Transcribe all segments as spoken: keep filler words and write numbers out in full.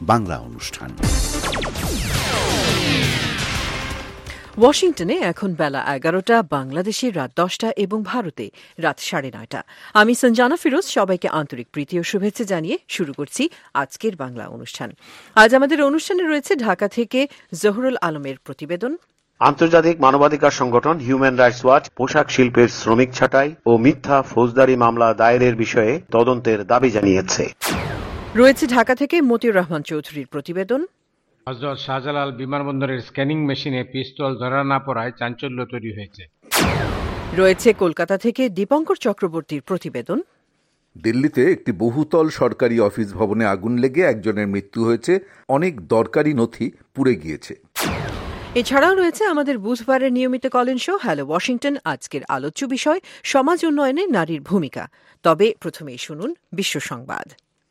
বাংলা অনুষ্ঠান। ওয়াশিংটনে এখন বেলা এগারোটা, বাংলাদেশে রাত দশটা এবং ভারতে রাত সাড়ে নয়টা। আমি সঞ্জানা ফিরোজ, সবাইকে আন্তরিক প্রীতি ও শুভেচ্ছা জানিয়ে শুরু করছি আজকের বাংলা অনুষ্ঠান। আজ আমাদের অনুষ্ঠানে রয়েছে ঢাকা থেকে জহুরুল আলমের প্রতিবেদন, আন্তর্জাতিক মানবাধিকার সংগঠন হিউম্যান রাইটস ওয়াচ পোশাক শিল্পের শ্রমিক ছাঁটাই ও মিথ্যা ফৌজদারি মামলা দায়েরের বিষয়ে তদন্তের দাবি জানিয়েছে। রয়েছে ঢাকা থেকে মতিউর রহমান চৌধুরীর প্রতিবেদন, হযরত শাহজালাল বিমানবন্দরের স্ক্যানিং মেশিনে পিস্তল ধরা না পড়ায় চাঞ্চল্য তৈরি হয়েছে। রয়েছে কলকাতা থেকে দীপঙ্কর চক্রবর্তীর প্রতিবেদন, দিল্লিতে একটি বহুতল সরকারি অফিস ভবনে আগুন লেগে একজনের মৃত্যু হয়েছে, অনেক দরকারি নথি পুড়ে গিয়েছে। এছাড়াও রয়েছে আমাদের বুধবারের নিয়মিত কলিন শো হ্যালো ওয়াশিংটন। আজকের আলোচ্য বিষয় সমাজ উন্নয়নে নারীর ভূমিকা। তবে প্রথমেই শুনুন বিশ্ব সংবাদ।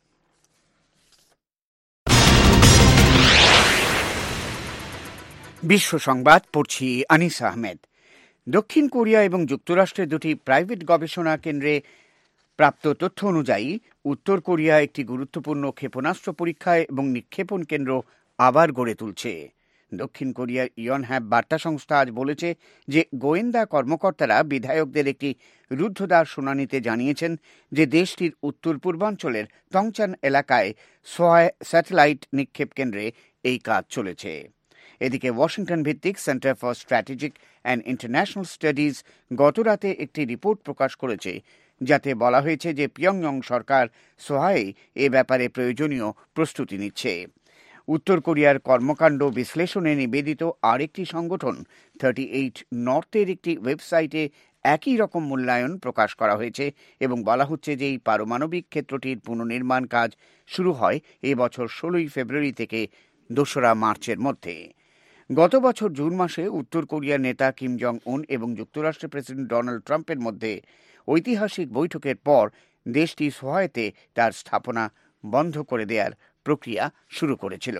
বিশ্ব সংবাদ পড়ছি আনিস আহমেদ। দক্ষিণ কোরিয়া এবং যুক্তরাষ্ট্রের দুটি প্রাইভেট গবেষণা কেন্দ্রে প্রাপ্ত তথ্য অনুযায়ী উত্তর কোরিয়া একটি গুরুত্বপূর্ণ ক্ষেপণাস্ত্র পরীক্ষা এবং নিক্ষেপণ কেন্দ্র আবার গড়ে তুলছে। দক্ষিণ কোরিয়ার ইয়নহ্যাপ বার্তা সংস্থা আজ বলেছে যে গোয়েন্দা কর্মকর্তারা বিধায়কদের একটি রুদ্ধদ্বার শুনানিতে জানিয়েছেন যে দেশটির উত্তর পূর্বাঞ্চলের টংচান এলাকায় সোয়াই স্যাটেলাইট নিক্ষেপ কেন্দ্রে এই কাজ চলেছে। এদিকে ওয়াশিংটন ভিত্তিক Center for Strategic and International Studies গতরাতে একটি রিপোর্ট প্রকাশ করেছে, যাতে বলা হয়েছে যে পিয়ংইয়ং সরকার সোহায়ে এ ব্যাপারে প্রয়োজনীয় প্রস্তুতি নিচ্ছে। উত্তর কোরিয়ার কর্মকাণ্ড বিশ্লেষণে নিবেদিত আরেকটি সংগঠন থার্টি এইট নর্থের একটি ওয়েবসাইটে একই রকম মূল্যায়ন প্রকাশ করা হয়েছে এবং বলা হচ্ছে যে এই পারমাণবিক ক্ষেত্রটির পুনর্নির্মাণ কাজ শুরু হয় এ বছর ষোলোই ফেব্রুয়ারি থেকে দোসরা মার্চের মধ্যে। গত বছর জুন মাসে উত্তর কোরিয়ার নেতা কিম জং উন এবং যুক্তরাষ্ট্রের প্রেসিডেন্ট ডোনাল্ড ট্রাম্পের মধ্যে ঐতিহাসিক বৈঠকের পর দেশটি সোহায়েতে তার স্থাপনা বন্ধ করে দেওয়ার প্রক্রিয়া শুরু করেছিল।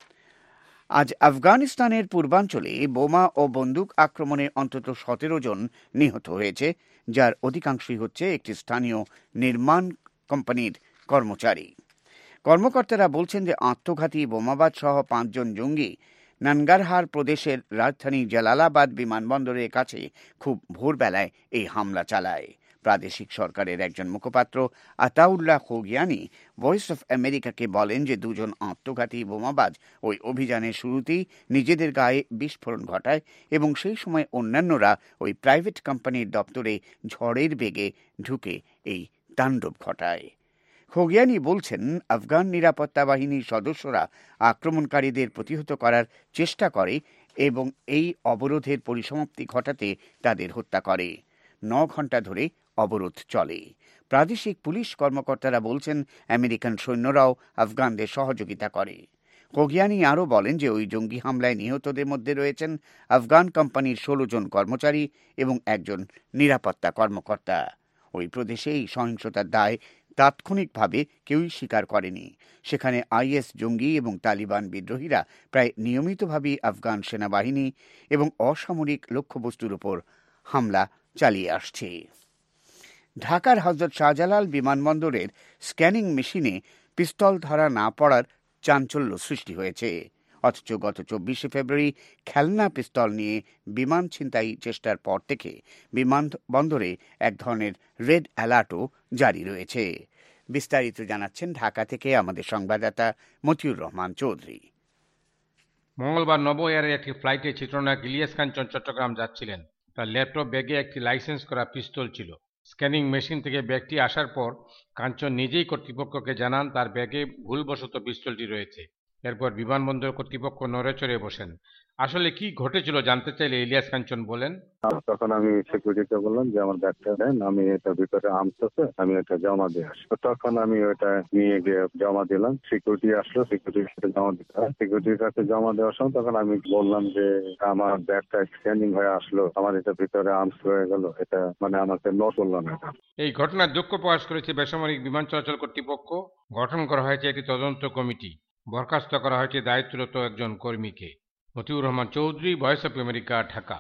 আজ আফগানিস্তানের পূর্বাঞ্চলে বোমা ও বন্দুক আক্রমণে অন্তত সতেরো জন নিহত হয়েছে, যার অধিকাংশই হচ্ছে একটি স্থানীয় নির্মাণ কোম্পানির কর্মচারী। কর্মকর্তারা বলছেন যে আত্মঘাতী বোমাবাজ সহ পাঁচজন জঙ্গি নানগারহার প্রদেশের রাজধানী জালালাবাদ বিমানবন্দরের কাছে খুব ভোরবেলায় এই হামলা চালায়। প্রাদেশিক সরকারের একজন মুখপাত্র আতাউল্লাহ খোগিয়ানি ভয়েস অফ আমেরিকাকে বলেন যে দুজন আত্মঘাতী বোমাবাজ ওই অভিযানের শুরুতেই নিজেদের গায়ে বিস্ফোরণ ঘটায় এবং সেই সময় অন্যান্যরা ওই প্রাইভেট কোম্পানির দপ্তরে ঝড়ের বেগে ঢুকে এই তাণ্ডব ঘটায়। খোগিয়ানি বলছেন, আফগান নিরাপত্তা বাহিনীর সদস্যরা আক্রমণকারীদের প্রতিহত করার চেষ্টা করে এবং এই অবরোধের পরিসমাপ্তি ঘটাতে তাদের হত্যা করে। ন ঘন্টা ধরে অবরোধ চলে। প্রাদেশিক পুলিশ কর্মকর্তারা বলছেন আমেরিকান সৈন্যরাও আফগানদের সহযোগিতা করে। খোগিয়ানি আরও বলেন যে ওই জঙ্গি হামলায় নিহতদের মধ্যে রয়েছেন আফগান কোম্পানির ষোলো জন কর্মচারী এবং একজন নিরাপত্তা কর্মকর্তা। ওই প্রদেশে এই সহিংসতার দায় তাৎক্ষণিকভাবে কেউই স্বীকার করেনি। সেখানে আইএস জঙ্গি এবং তালিবান বিদ্রোহীরা প্রায় নিয়মিতভাবেই আফগান সেনাবাহিনী এবং অসামরিক লক্ষ্যবস্তুর উপর হামলা চালিয়ে আসছে। ঢাকার হযরত শাহজালাল বিমানবন্দরের স্ক্যানিং মেশিনে পিস্তল ধরা না পড়ার চাঞ্চল্য সৃষ্টি হয়েছে, অথচ গত চব্বিশে ফেব্রুয়ারি খেলনা পিস্তল নিয়ে বিমান ছিনতাই চেষ্টার পর থেকে বিমানবন্দরে এক ধরনের রেড অ্যালার্টও জারি রয়েছে। বিস্তারিত জানাচ্ছেন ঢাকা থেকে আমাদের সংবাদদাতা মতিউর রহমান চৌধুরী। মঙ্গলবার নব এয়ারের একটি ফ্লাইটে চিত্রনায়ক ইলিয়াস কাঞ্চন চট্টগ্রাম যাচ্ছিলেন। তার ল্যাপটপ ব্যাগে একটি লাইসেন্স করা পিস্তল ছিল। স্ক্যানিং মেশিন থেকে ব্যাগটি আসার পর কাঞ্চন নিজেই কর্তৃপক্ষকে জানান তার ব্যাগে ভুলবশত পিস্তলটি রয়েছে। এরপর বিমানবন্দর কর্তৃপক্ষ নড়েচড়ে বসেন। আসলে কি ঘটেছিল জানতে চাইলে ইলিয়াস কাঞ্চন বলেন, তখন আমি সিকিউরিটিকে বললাম যে আমার ব্যাগটা দেন, আমি এটা ভিতরে আর্মস আছে, আমি এটা জমা দিয়ে আসবো। তখন আমি ওটা নিয়ে গিয়ে জমা দিলাম। সিকিউরিটি আসলো, সিকিউরিটির সাথে জমা দিতে হয়। সিকিউরিটির কাছে জমা দেওয়ার সময় তখন আমি বললাম যে আমার ব্যাগটা স্ক্যানিং হয়ে আসলো, আমার এটা ভিতরে আর্মস হয়ে গেল, এটা মানে আমাকে নোট করলো না। এই ঘটনার দুঃখ প্রকাশ করেছে বেসামরিক বিমান চলাচল কর্তৃপক্ষ। গঠন করা হয়েছে একটি তদন্ত কমিটি। বরখাস্ত করা হয়েছে দায়িত্বরত একজন কর্মীকে। Motiur Rahman Chowdhury, voice of America, Dhaka.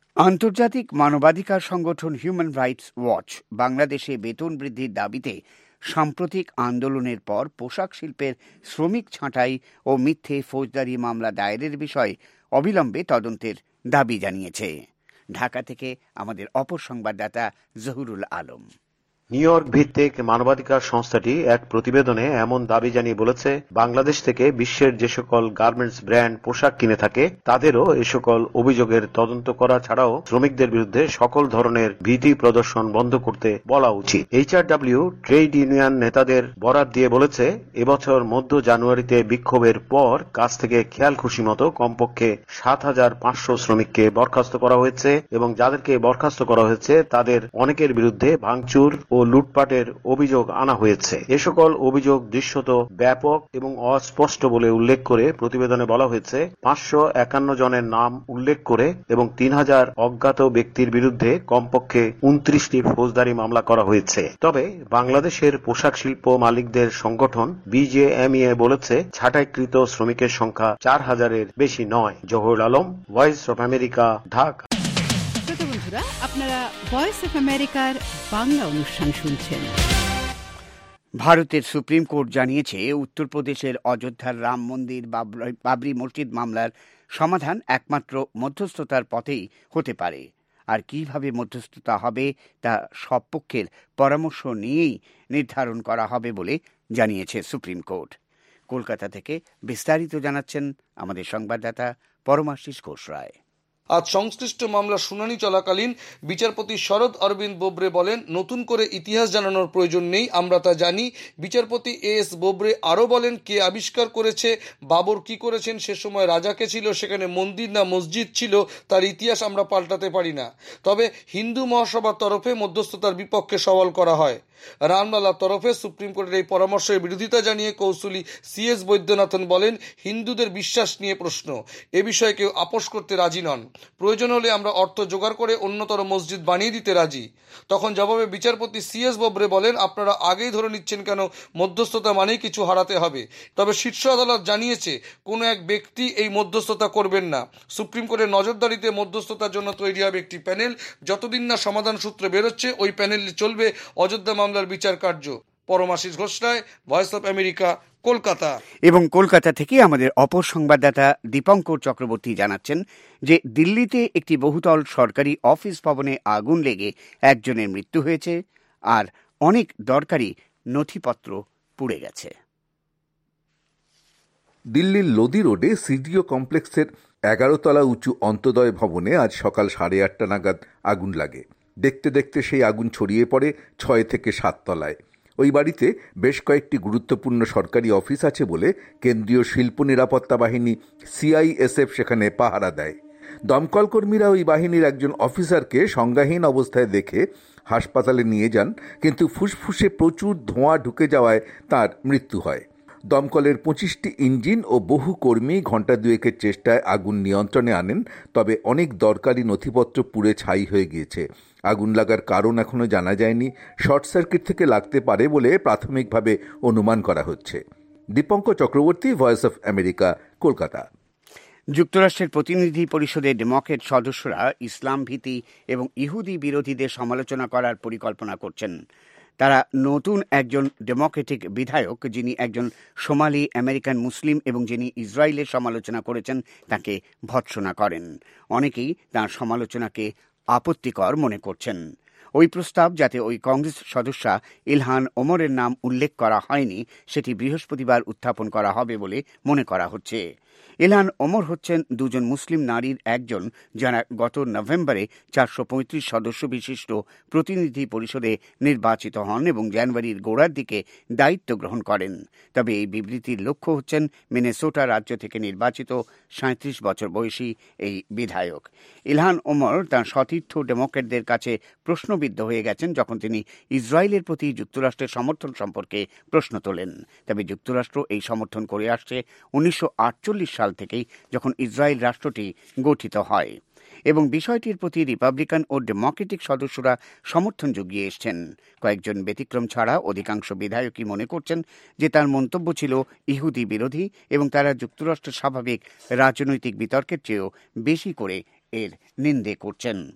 আন্তর্জাতিক মানবাধিকার সংগঠন হিউম্যান রাইটস ওয়াচ বাংলাদেশে বেতন বৃদ্ধির দাবিতে সাম্প্রতিক আন্দোলনের পর পোশাক শিল্পের শ্রমিক ছাঁটাই ও মিথ্যে ফৌজদারি মামলা দায়েরের বিষয়ে অবিলম্বে তদন্তের দাবি জানিয়েছে। ঢাকা থেকে আমাদের অপর সংবাদদাতা জহুরুল আলম। নিউ ইয়র্ক ভিত্তিক মানবাধিকার সংস্থাটি এক প্রতিবেদনে এমন দাবি জানিয়ে বলেছে, বাংলাদেশ থেকে বিশ্বের যে সকল গার্মেন্টস ব্র্যান্ড পোশাক কিনে থাকে তাদেরও এ সকল অভিযোগের তদন্ত করা ছাড়াও শ্রমিকদের বিরুদ্ধে সকল ধরনের ভীতি প্রদর্শন বন্ধ করতে বলা উচিত। এইচআরডব্লিউ ট্রেড ইউনিয়ন নেতাদের বরাত দিয়ে বলেছে, এবছর মধ্য জানুয়ারিতে বিক্ষোভের পর কাজ থেকে খেয়াল খুশি মতো কমপক্ষে সাত হাজার পাঁচশো শ্রমিককে বরখাস্ত করা হয়েছে এবং যাদেরকে বরখাস্ত করা হয়েছে তাদের অনেকের বিরুদ্ধে ভাঙচুর ও লুটপাটের অভিযোগ আনা হয়েছে। এ সকল অভিযোগ দৃশ্যত ব্যাপক এবং অস্পষ্ট বলে উল্লেখ করে প্রতিবেদনে বলা হয়েছে, পাঁচশো একান্ন জনের নাম উল্লেখ করে এবং তিন হাজার অজ্ঞাত ব্যক্তির বিরুদ্ধে কমপক্ষে উনত্রিশটি ফৌজদারি মামলা করা হয়েছে। তবে বাংলাদেশের পোশাক শিল্প মালিকদের সংগঠন বিজেএমইএ বলেছে, ছাঁটাইকৃত শ্রমিকের সংখ্যা চার হাজারের বেশি নয়। Zahurul Alam, voice of America, Dhaka. আপনারা ভয়েস অফ আমেরিকার বাংলা অনুষ্ঠান শুনছেন। ভারতের সুপ্রিম কোর্ট জানিয়েছে, উত্তরপ্রদেশের অযোধ্যার রাম মন্দির বাবরি মসজিদ মামলার সমাধান একমাত্র মধ্যস্থতার পথেই হতে পারে। আর কিভাবে মধ্যস্থতা হবে তা সব পক্ষের পরামর্শ নিয়েই নির্ধারণ করা হবে বলে জানিয়েছে সুপ্রিম কোর্ট। কলকাতা থেকে বিস্তারিত জানাচ্ছেন আমাদের সংবাদদাতা পরমাশিস ঘোষ রায়। আজ সংশ্লিষ্ট মামলার শুনানি চলাকালীন বিচারপতি শরদ অরবিন্দ বোবড়ে বলেন, নতুন করে ইতিহাস জানানোর প্রয়োজন নেই, আমরা তা জানি। বিচারপতি এ এস বোবড়ে আরও বলেন, কে আবিষ্কার করেছে, বাবর কি করেছেন, সে সময় রাজা কে ছিল, সেখানে মন্দির না মসজিদ ছিল, তার ইতিহাস আমরা পাল্টাতে পারি না। তবে হিন্দু মহাসভার তরফে মধ্যস্থতার বিপক্ষে সওয়াল করা হয়। রামলালার তরফে সুপ্রিম কোর্টের এই পরামর্শের বিরোধিতা জানিয়ে কৌঁসুলি সি এস বৈদ্যনাথন বলেন, হিন্দুদের বিশ্বাস নিয়ে প্রশ্ন, এ বিষয়ে কেউ আপোষ করতে রাজি নন। প্রয়োজন হলে আমরা অর্থ জোগাড় করে অন্যতর মসজিদ বানিয়ে দিতে রাজি। তখন জবাবে বিচারপতি সি এস বোবড়ে বলেন, আপনারা আগেই ধরে নিচ্ছেন কেন মধ্যস্থতা মানেই কিছু হারাতে হবে। তবে শীর্ষ আদালত জানিয়েছে, কোনো এক ব্যক্তি এই মধ্যস্থতা করবেন না। সুপ্রিম কোর্টের নজরদারিতে মধ্যস্থতার জন্য তৈরি হবে একটি প্যানেল। যতদিন না সমাধান সূত্র বেরোচ্ছে ওই প্যানেলে চলবে অযোধ্যা মামলার বিচার কার্য। Paramashis Ghosh Roy, voice of America, Kolkata. এবং কলকাতা থেকে আমাদের অপর সংবাদদাতা দীপঙ্কর চক্রবর্তী জানাচ্ছেন যে দিল্লিতে একটি বহুতল সরকারি অফিস ভবনে আগুন লেগে একজনের মৃত্যু হয়েছে আর অনেক দরকারি নথিপত্র পুড়ে গেছে। দিল্লির লোদি রোডে সিডিও কমপ্লেক্সের এগারো তলা উঁচু অন্তোদয় ভবনে আজ সকাল সাড়ে আটটা নাগাদ আগুন লাগে। দেখতে দেখতে সেই আগুন ছড়িয়ে পড়ে ছয় থেকে সাত তলায়। ওই বাড়িতে বেশ কয়েকটি গুরুত্বপূর্ণ সরকারি অফিস আছে বলে কেন্দ্রীয় শিল্প নিরাপত্তা বাহিনী সিআইএসএফ সেখানে পাহারা দেয়। দমকল কর্মীরা ওই বাহিনীর একজন অফিসারকে সংজ্ঞাহীন অবস্থায় দেখে হাসপাতালে নিয়ে যান, কিন্তু ফুসফুসে প্রচুর ধোঁয়া ঢুকে যাওয়ায় তার মৃত্যু হয়। দমকলের পঁচিশটি ইঞ্জিন ও বহু কর্মী ঘণ্টা দুয়েকের চেষ্টায় আগুন নিয়ন্ত্রণে আনেন, তবে অনেক দরকারি নথিপত্র পুড়ে ছাই হয়ে গিয়েছে। আগুন লাগার কারণ এখনো জানা যায়নি। শর্ট সার্কিট থেকে লাগতে পারে বলে প্রাথমিকভাবে অনুমান করা হচ্ছে। Dipankar Chakraborty, voice of America, Kolkata. যুক্তরাষ্ট্রের প্রতিনিধি পরিষদের ডেমোক্রেট সদস্যরা ইসলাম ভীতি এবং ইহুদি বিরোধীদের সমালোচনা করার পরিকল্পনা করছেন। তারা নতুন একজন ডেমোক্রেটিক বিধায়ক, যিনি একজন সোমালি আমেরিকান মুসলিম এবং যিনি ইসরায়েলের সমালোচনা করেছেন, তাকে ভৎসনা করেন। অনেকেই তাঁর সমালোচনাকে আপত্তিকর মনে করছেন। ওই প্রস্তাব যাতে ওই কংগ্রেস সদস্যা ইলহান ওমরের নাম উল্লেখ করা হয়নি, সেটি বৃহস্পতিবার উত্থাপন করা হবে বলে মনে করা হচ্ছে। ইলহান ওমর হচ্ছেন দুজন মুসলিম নারীর একজন, যারা গত নভেম্বরে চারশো পঁয়ত্রিশ সদস্য বিশিষ্ট প্রতিনিধি পরিষদে নির্বাচিত হন এবং জানুয়ারির গোড়ার দিকে দায়িত্ব গ্রহণ করেন। তবে এই বিবৃতির লক্ষ্য হচ্ছেন মিনেসোটা রাজ্য থেকে নির্বাচিত সাঁত্রিশ বছর বয়সী এই বিধায়ক। ইলহান ওমর তাঁর সতীর্থ ডেমোক্রেটদের কাছে প্রশ্নবিদ্ধ হয়ে গেছেন যখন তিনি ইসরায়েলের প্রতি যুক্তরাষ্ট্রের সমর্থন সম্পর্কে প্রশ্ন তোলেন। তবে যুক্তরাষ্ট্র এই সমর্থন করে আসছে উনিশশো আটচল্লিশ সাল থেকেই, যখন ইসরায়েল রাষ্ট্রটি গঠিত হয়, এবং বিষয়টির প্রতি রিপাবলিকান ও ডেমোক্রেটিক সদস্যরা সমর্থন জুগিয়ে এসছেন। কয়েকজন ব্যতিক্রম ছাড়া অধিকাংশ বিধায়কই মনে করছেন যে তার মন্তব্য ছিল ইহুদি বিরোধী এবং তারা যুক্তরাষ্ট্রের স্বাভাবিক রাজনৈতিক বিতর্কের চেয়েও বেশি করে এর নিন্দে করছেন।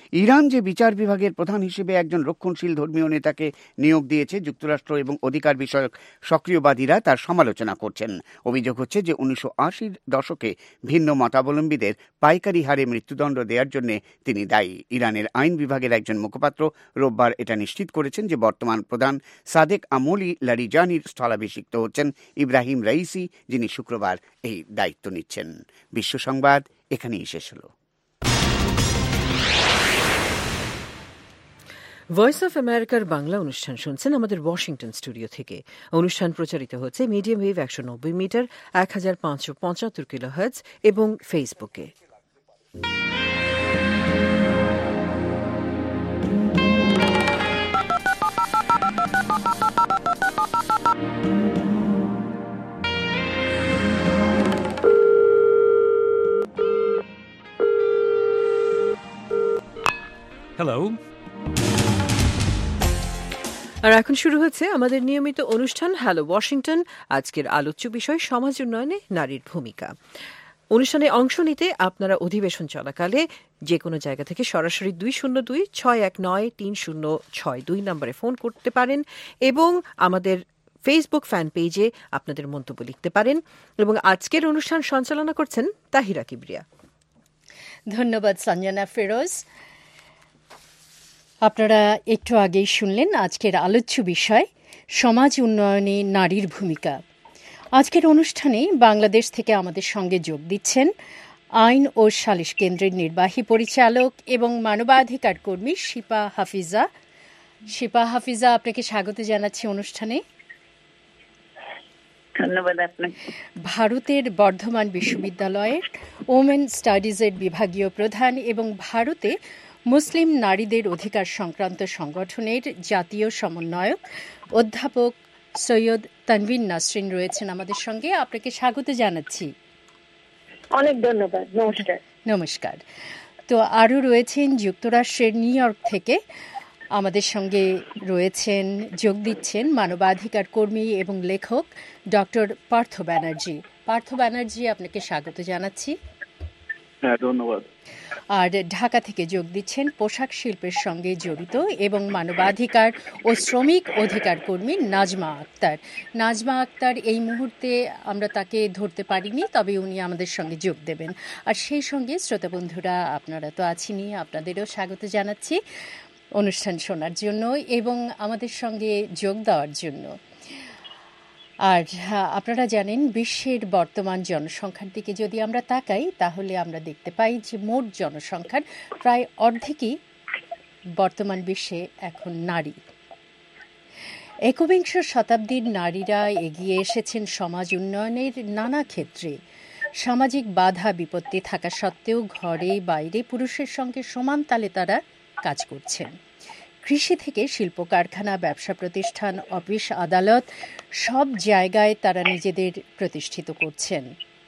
ইরান যে বিচার বিভাগের প্রধান হিসেবে একজন রক্ষণশীল ধর্মীয় নেতাকে নিয়োগ দিয়েছে যুক্তরাষ্ট্র এবং অধিকার বিষয়ক সক্রিয়বাদীরা তার সমালোচনা করছেন। অভিযোগ হচ্ছে যে উনিশশো আশির দশকে ভিন্ন মতাবলম্বীদের পাইকারি হারে মৃত্যুদণ্ড দেওয়ার জন্য তিনি দায়ী। ইরানের আইন বিভাগের একজন মুখপাত্র রোববার এটা নিশ্চিত করেছেন যে বর্তমান প্রধান সাদেক আমলি লারিজানির স্থলাভিষিক্ত হচ্ছেন ইব্রাহিম রাইসি, যিনি শুক্রবার এই দায়িত্ব নিচ্ছেন। বিশ্ব সংবাদ এখানেই শেষ হলো। ভয়েস অফ আমেরিকার বাংলা অনুষ্ঠান শুনছেন আমাদের ওয়াশিংটন স্টুডিও থেকে। অনুষ্ঠান প্রচারিত হচ্ছে মিডিয়াম ওয়েভ একশো নব্বই মিটার এক হাজার পাঁচশো পঁচাত্তর কিলো হার্টজ এবং ফেসবুকে। হ্যালো। আর এখন শুরু হচ্ছে আমাদের নিয়মিত অনুষ্ঠান হ্যালো ওয়াশিংটন। আজকের আলোচ্য বিষয় সমাজ উন্নয়নে নারীর ভূমিকা। অনুষ্ঠানে অংশ নিতে আপনারা অধিবেশন চলাকালে যে কোনো জায়গা থেকে সরাসরি দুই শূন্য দুই ছয় এক নয় তিন শূন্য ছয় দুই নম্বরে ফোন করতে পারেন এবং আমাদের ফেসবুক ফ্যান পেজে আপনাদের মন্তব্য লিখতে পারেন। এবং আজকের অনুষ্ঠান সঞ্চালনা করছেন তাহিরা কিবরিয়া। ধন্যবাদ সঞ্জনা ফিরোজ। আপনারা একটু আগেই শুনলেন আজকের আলোচ্য বিষয় সমাজ উন্নয়নে নারীর ভূমিকা। আজকের অনুষ্ঠানে বাংলাদেশ থেকে আমাদের সঙ্গে যোগ দিচ্ছেন আইন ও সালিশ কেন্দ্রের নির্বাহী পরিচালক এবং মানবাধিকার কর্মী শিপা হাফিজা। শিপা হাফিজা, আপনাকে স্বাগত জানাচ্ছি অনুষ্ঠানে। ধন্যবাদ আপনাকে। ভারতের বর্ধমান বিশ্ববিদ্যালয়ের ওমেন স্টাডিজের বিভাগীয় প্রধান এবং ভারতে মুসলিম নারীদের অধিকার সংক্রান্ত সংগঠনের জাতীয় সমন্বয়ক অধ্যাপক সৈয়দ তানভিন নাসরিন রয়েছেন আমাদের সঙ্গে। আপনাকে স্বাগত জানাচ্ছি। অনেক ধন্যবাদ। নমস্কার। নমস্কার। তো আরও রয়েছেন যুক্তরাষ্ট্রের নিউ ইয়র্ক থেকে আমাদের সঙ্গে রয়েছেন, যোগ দিচ্ছেন মানবাধিকার কর্মী এবং লেখক ডক্টর পার্থ ব্যানার্জি। পার্থ ব্যানার্জি, আপনাকে স্বাগত জানাচ্ছি। হ্যাঁ, ধন্যবাদ। আর ঢাকা থেকে যোগ দিচ্ছেন পোশাক শিল্পের সঙ্গে জড়িত এবং মানবাধিকার ও শ্রমিক অধিকার কর্মী নাজমা আক্তার। নাজমা আক্তার এই মুহূর্তে আমরা তাকে ধরতে পারিনি, তবে উনি আমাদের সঙ্গে যোগ দেবেন। আর সেই সঙ্গে শ্রোতা বন্ধুরা, আপনারা তো আছেনই, আপনাদেরও স্বাগত জানাচ্ছি অনুষ্ঠান শোনার জন্য এবং আমাদের সঙ্গে যোগ দেওয়ার জন্য। আর আপনারা জানেন, বিশ্বের বর্তমান জনসংখ্যার দিকে যদি আমরা তাকাই তাহলে আমরা দেখতে পাই যে মোট জনসংখ্যার প্রায় অর্ধেকই বর্তমান বিশ্বে এখন নারী। একবিংশ শতাব্দীর নারীরা এগিয়ে এসেছেন সমাজ উন্নয়নের নানা ক্ষেত্রে। সামাজিক বাধা বিপত্তি থাকা সত্ত্বেও ঘরে বাইরে পুরুষের সঙ্গে সমান তালে তারা কাজ করছেন। কৃষি থেকে শিল্প কারখানা, ব্যবসা প্রতিষ্ঠান, অফিস, আদালত সব জায়গায় তারা নিজেদের প্রতিষ্ঠিত করছেন।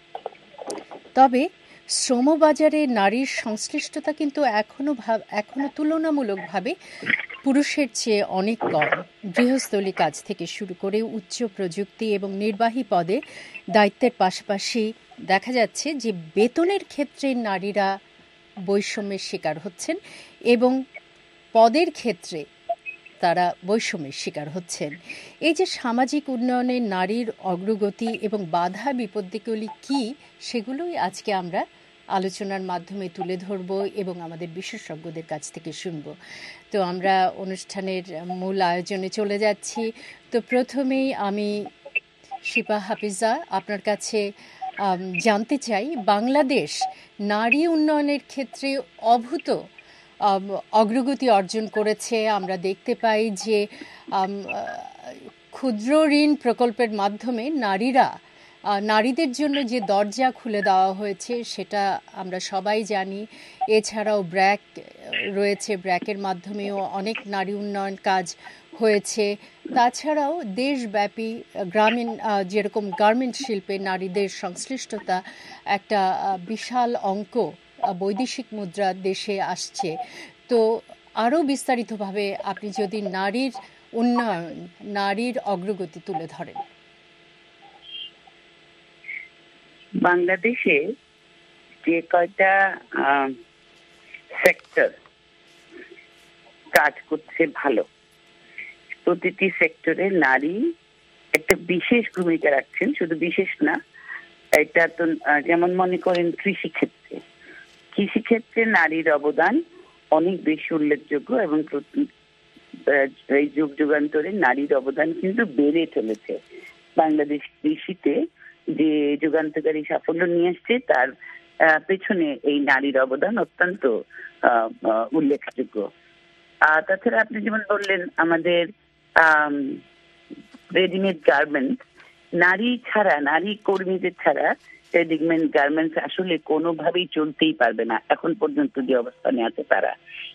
তবে শ্রমবাজারে নারীর সংশ্লিষ্টতা কিন্তু এখনো এখনো তুলনামূলকভাবে পুরুষের চেয়ে অনেক কম। গৃহস্থলী কাজ থেকে শুরু করে উচ্চ প্রযুক্তি এবং নির্বাহী পদে দায়িত্বের পাশাপাশি দেখা যাচ্ছে যে বেতনের ক্ষেত্রে নারীরা বৈষম্যের শিকার হচ্ছেন এবং পদের ক্ষেত্রে তারা বৈষম্যের শিকার হচ্ছেন। এই যে সামাজিক উন্নয়নে নারীর অগ্রগতি এবং বাধা বিপত্তিগুলি কী, সেগুলোই আজকে আমরা আলোচনার মাধ্যমে তুলে ধরব এবং আমাদের বিশেষজ্ঞদের কাছ থেকে শুনব। তো আমরা অনুষ্ঠানের মূল আয়োজনে চলে যাচ্ছি। তো প্রথমেই আমি শিপা হাফিজা আপনার কাছে জানতে চাই, বাংলাদেশ নারী উন্নয়নের ক্ষেত্রে অভূত অগ্রগতি অর্জন করেছে। আমরা দেখতে পাই যে ক্ষুদ্র ঋণ প্রকল্পের মাধ্যমে নারীরা নারীদের জন্য যে দরজা খুলে দেওয়া হয়েছে সেটা আমরা সবাই জানি। এছাড়াও ব্র্যাক রয়েছে, ব্র্যাকের মাধ্যমেও অনেক নারী উন্নয়ন কাজ হয়েছে। তাছাড়াও দেশব্যাপী গ্রামীণ যেরকম গার্মেন্ট শিল্পে নারীদের সংশ্লিষ্টতা একটা বিশাল অঙ্ক বৈদেশিক মুদ্রা দেশে আসছে। তো আরও বিস্তারিতভাবে আপনি যদি নারীর উন্নয়ন, নারীর অগ্রগতি তুলে ধরেন। বাংলাদেশে যে কয়টা সেক্টর কাজ করছে ভালো। প্রতিটি সেক্টরে নারী একটা বিশেষ ভূমিকা রাখছেন, শুধু বিশেষ না, এটা তো যেমন মনে করেন কৃষিক্ষেত্রে কৃষিক্ষেত্রে নারীর অবদান অনেক বেশি উল্লেখযোগ্য এবং এই যুগ যুগান্তরে নারীর অবদান কিন্তু বেড়ে চলেছে। বাংলাদেশ কৃষিতে যে যুগান্তকারী সাফল্য নিয়ে আসছে তার পেছনে এই নারীর অবদান অত্যন্ত উল্লেখযোগ্য। তাছাড়া আপনি যেমন বললেন আমাদের রেডিমেড গার্মেন্টস, নারী ছাড়া, নারী কর্মীদের ছাড়া রেডিমেড গার্মেন্টস আসলে কোনোভাবেই চলতেই পারবে না এখন পর্যন্ত যে অবস্থানে আছে তারা।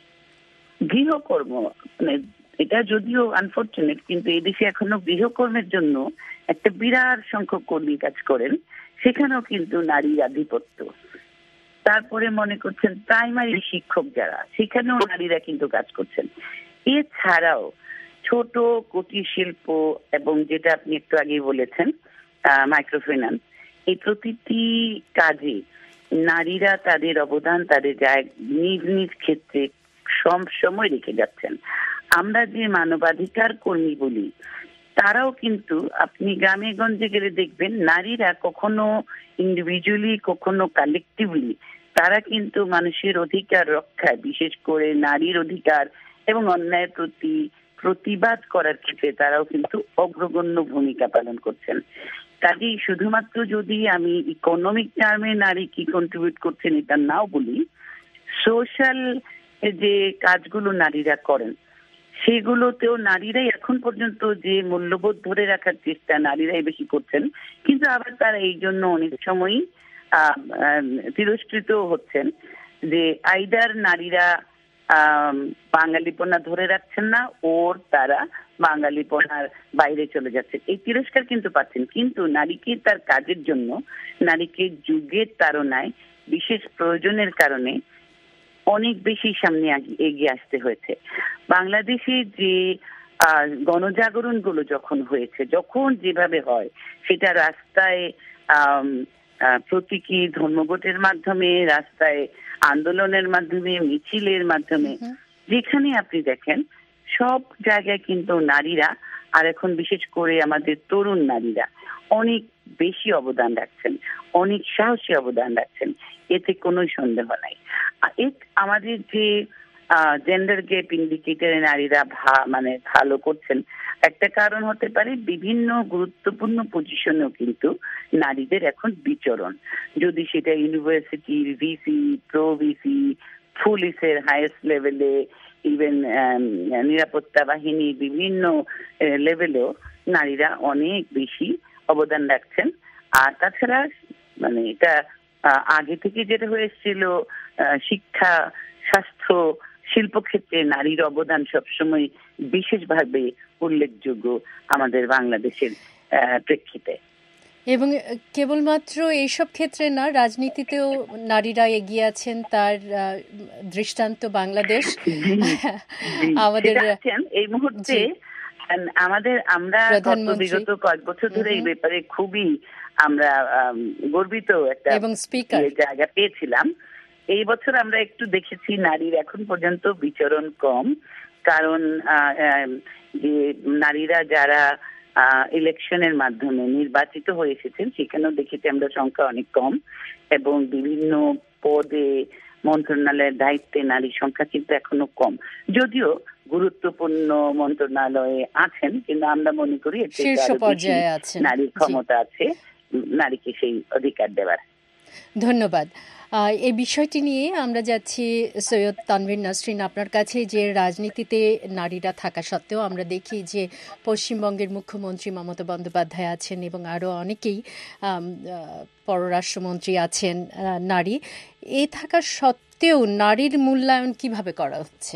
গৃহকর্ম মানে এটা যদিও আনফরচুনেট, কিন্তু এদেশে এখনো গৃহকর্মের জন্য একটা বিরাট সংখ্যক কর্মী কাজ করেন, সেখানেও কিন্তু নারীর আধিপত্য। তারপরে মনে করছেন প্রাইমারি শিক্ষক যারা, সেখানেও নারীরা কিন্তু কাজ করছেন। এছাড়াও ছোট কুটির শিল্প এবং যেটা আপনি একটু আগে বলেছেন মাইক্রোফিন্যান্স, এই প্রতিটি কাজে নারীরা তাদের অবদান তাদের নিজ নিজ ক্ষেত্রে সব সময় রেখে যাচ্ছেন। আমরা যে মানবাধিকার কর্মী বলি, তারাও কিন্তু আপনি গ্রামে গঞ্জে গেলে দেখবেন নারীরা কখনো ইন্ডিভিজুয়ালি কখনো কালেকটিভলি তারা কিন্তু মানুষের অধিকার রক্ষায়, বিশেষ করে নারীর অধিকার এবং অন্যায়ের প্রতি প্রতিবাদ করার ক্ষেত্রে তারাও কিন্তু অগ্রগণ্য ভূমিকা পালন করছেন। কাজেই শুধুমাত্র যদি আমি ইকোনমিক টার্মে নারী কি কন্ট্রিবিউট করছেন এটা নাও বলি, সোশ্যাল যে কাজগুলো নারীরা করেন সেগুলোতেও নারীরাই এখন পর্যন্ত যে মূল্যবোধ ধরে রাখার চেষ্টা নারীরাই বেশি করছেন, কিন্তু আবার তারা এই জন্য অনেক সময়ই তিরস্কৃত হচ্ছেন যে আইদার নারীরা বাঙালিপনা ধরে রাখছেন না, ওর তারা বাঙালিপনার বাইরে চলে যাচ্ছে, এই তিরস্কার কিন্তু পাচ্ছেন। কিন্তু নারীকে তার কাজের জন্য, নারীকে যুগের তাড়নায় বিশেষ প্রয়োজনের কারণে অনেক বেশি সামনে এগিয়ে আসতে হয়েছে। বাংলাদেশে যে গণজাগরণ গুলো যখন হয়েছে, যখন যেভাবে হয় সেটা রাস্তায় প্রতীকী ধর্মঘটের মাধ্যমে, রাস্তায় আন্দোলনের মাধ্যমে, মিছিলের মাধ্যমে, যেখানে আপনি দেখেন সব জায়গায় কিন্তু নারীরা, আর এখন বিশেষ করে আমাদের তরুণ নারীরা অনেক বেশি অবদান রাখছেন, অনেক সাহসী অবদান রাখছেন, এতে কোনো সন্দেহ নাই। আমাদের যে জেন্ডার গ্যাপ ইন্ডিকেটরে নারীরা মানে ভালো করছেন, একটা কারণ হতে পারে বিভিন্ন গুরুত্বপূর্ণ পজিশনেও কিন্তু নারীদের এখন বিচরণ, যদি সেটা ইউনিভার্সিটির ভিসি, প্রো ভিসি, পুলিশের হাইয়েস্ট লেভেলে, ইভেন নিরাপত্তা বাহিনী বিভিন্ন লেভেলেও নারীরা অনেক বেশি অবদান রাখছেন। আর তাছাড়া মানে এটা আগে থেকে যেটা হয়েছিল, শিক্ষা, স্বাস্থ্য, শিল্পক্ষেত্রে নারীর অবদান সবসময় বিশেষভাবে উল্লেখযোগ্য আমাদের বাংলাদেশের প্রেক্ষিতে। এবং কেবলমাত্র এইসব ক্ষেত্রে না, রাজনীতিতেও নারীরা এগিয়ে আছেন, তার দৃষ্টান্ত বাংলাদেশ। আমাদের এই মুহূর্তে আমাদের আমরা বিগত কয়েক বছর ধরে এই ব্যাপারে খুবই আমরা গর্বিত একটা জায়গা পেয়েছিলাম। এই বছর আমরা একটু দেখেছি নারীর এখন পর্যন্ত বিচরণ কম, কারণ যে নারীরা যারা ইলেকশনের মাধ্যমে নির্বাচিত হয়ে এসেছেন সেখানেও দেখেছি আমরা সংখ্যা অনেক কম, এবং বিভিন্ন পদে মন্ত্রণালয়ের দায়িত্বে নারীর সংখ্যা কিন্তু এখনো কম, যদিও গুরুত্বপূর্ণ মন্ত্রণালয়ে আছেন, কিন্তু আমরা মনে করি নারীর ক্ষমতা আছে নারীকে সেই অধিকার দেওয়ার। ধন্যবাদ। এই বিষয়টি নিয়ে আমরা যাচ্ছি সৈয়দ তানভীর নাসরিন আপনার কাছে, যে রাজনীতিতে নারীরা থাকা সত্ত্বেও আমরা দেখি যে পশ্চিমবঙ্গের মুখ্যমন্ত্রী মমতা বন্দ্যোপাধ্যায় আছেন এবং আরও অনেকেই পররাষ্ট্রমন্ত্রী আছেন নারী, এ থাকা সত্ত্বেও নারীর মূল্যায়ন কিভাবে করা হচ্ছে?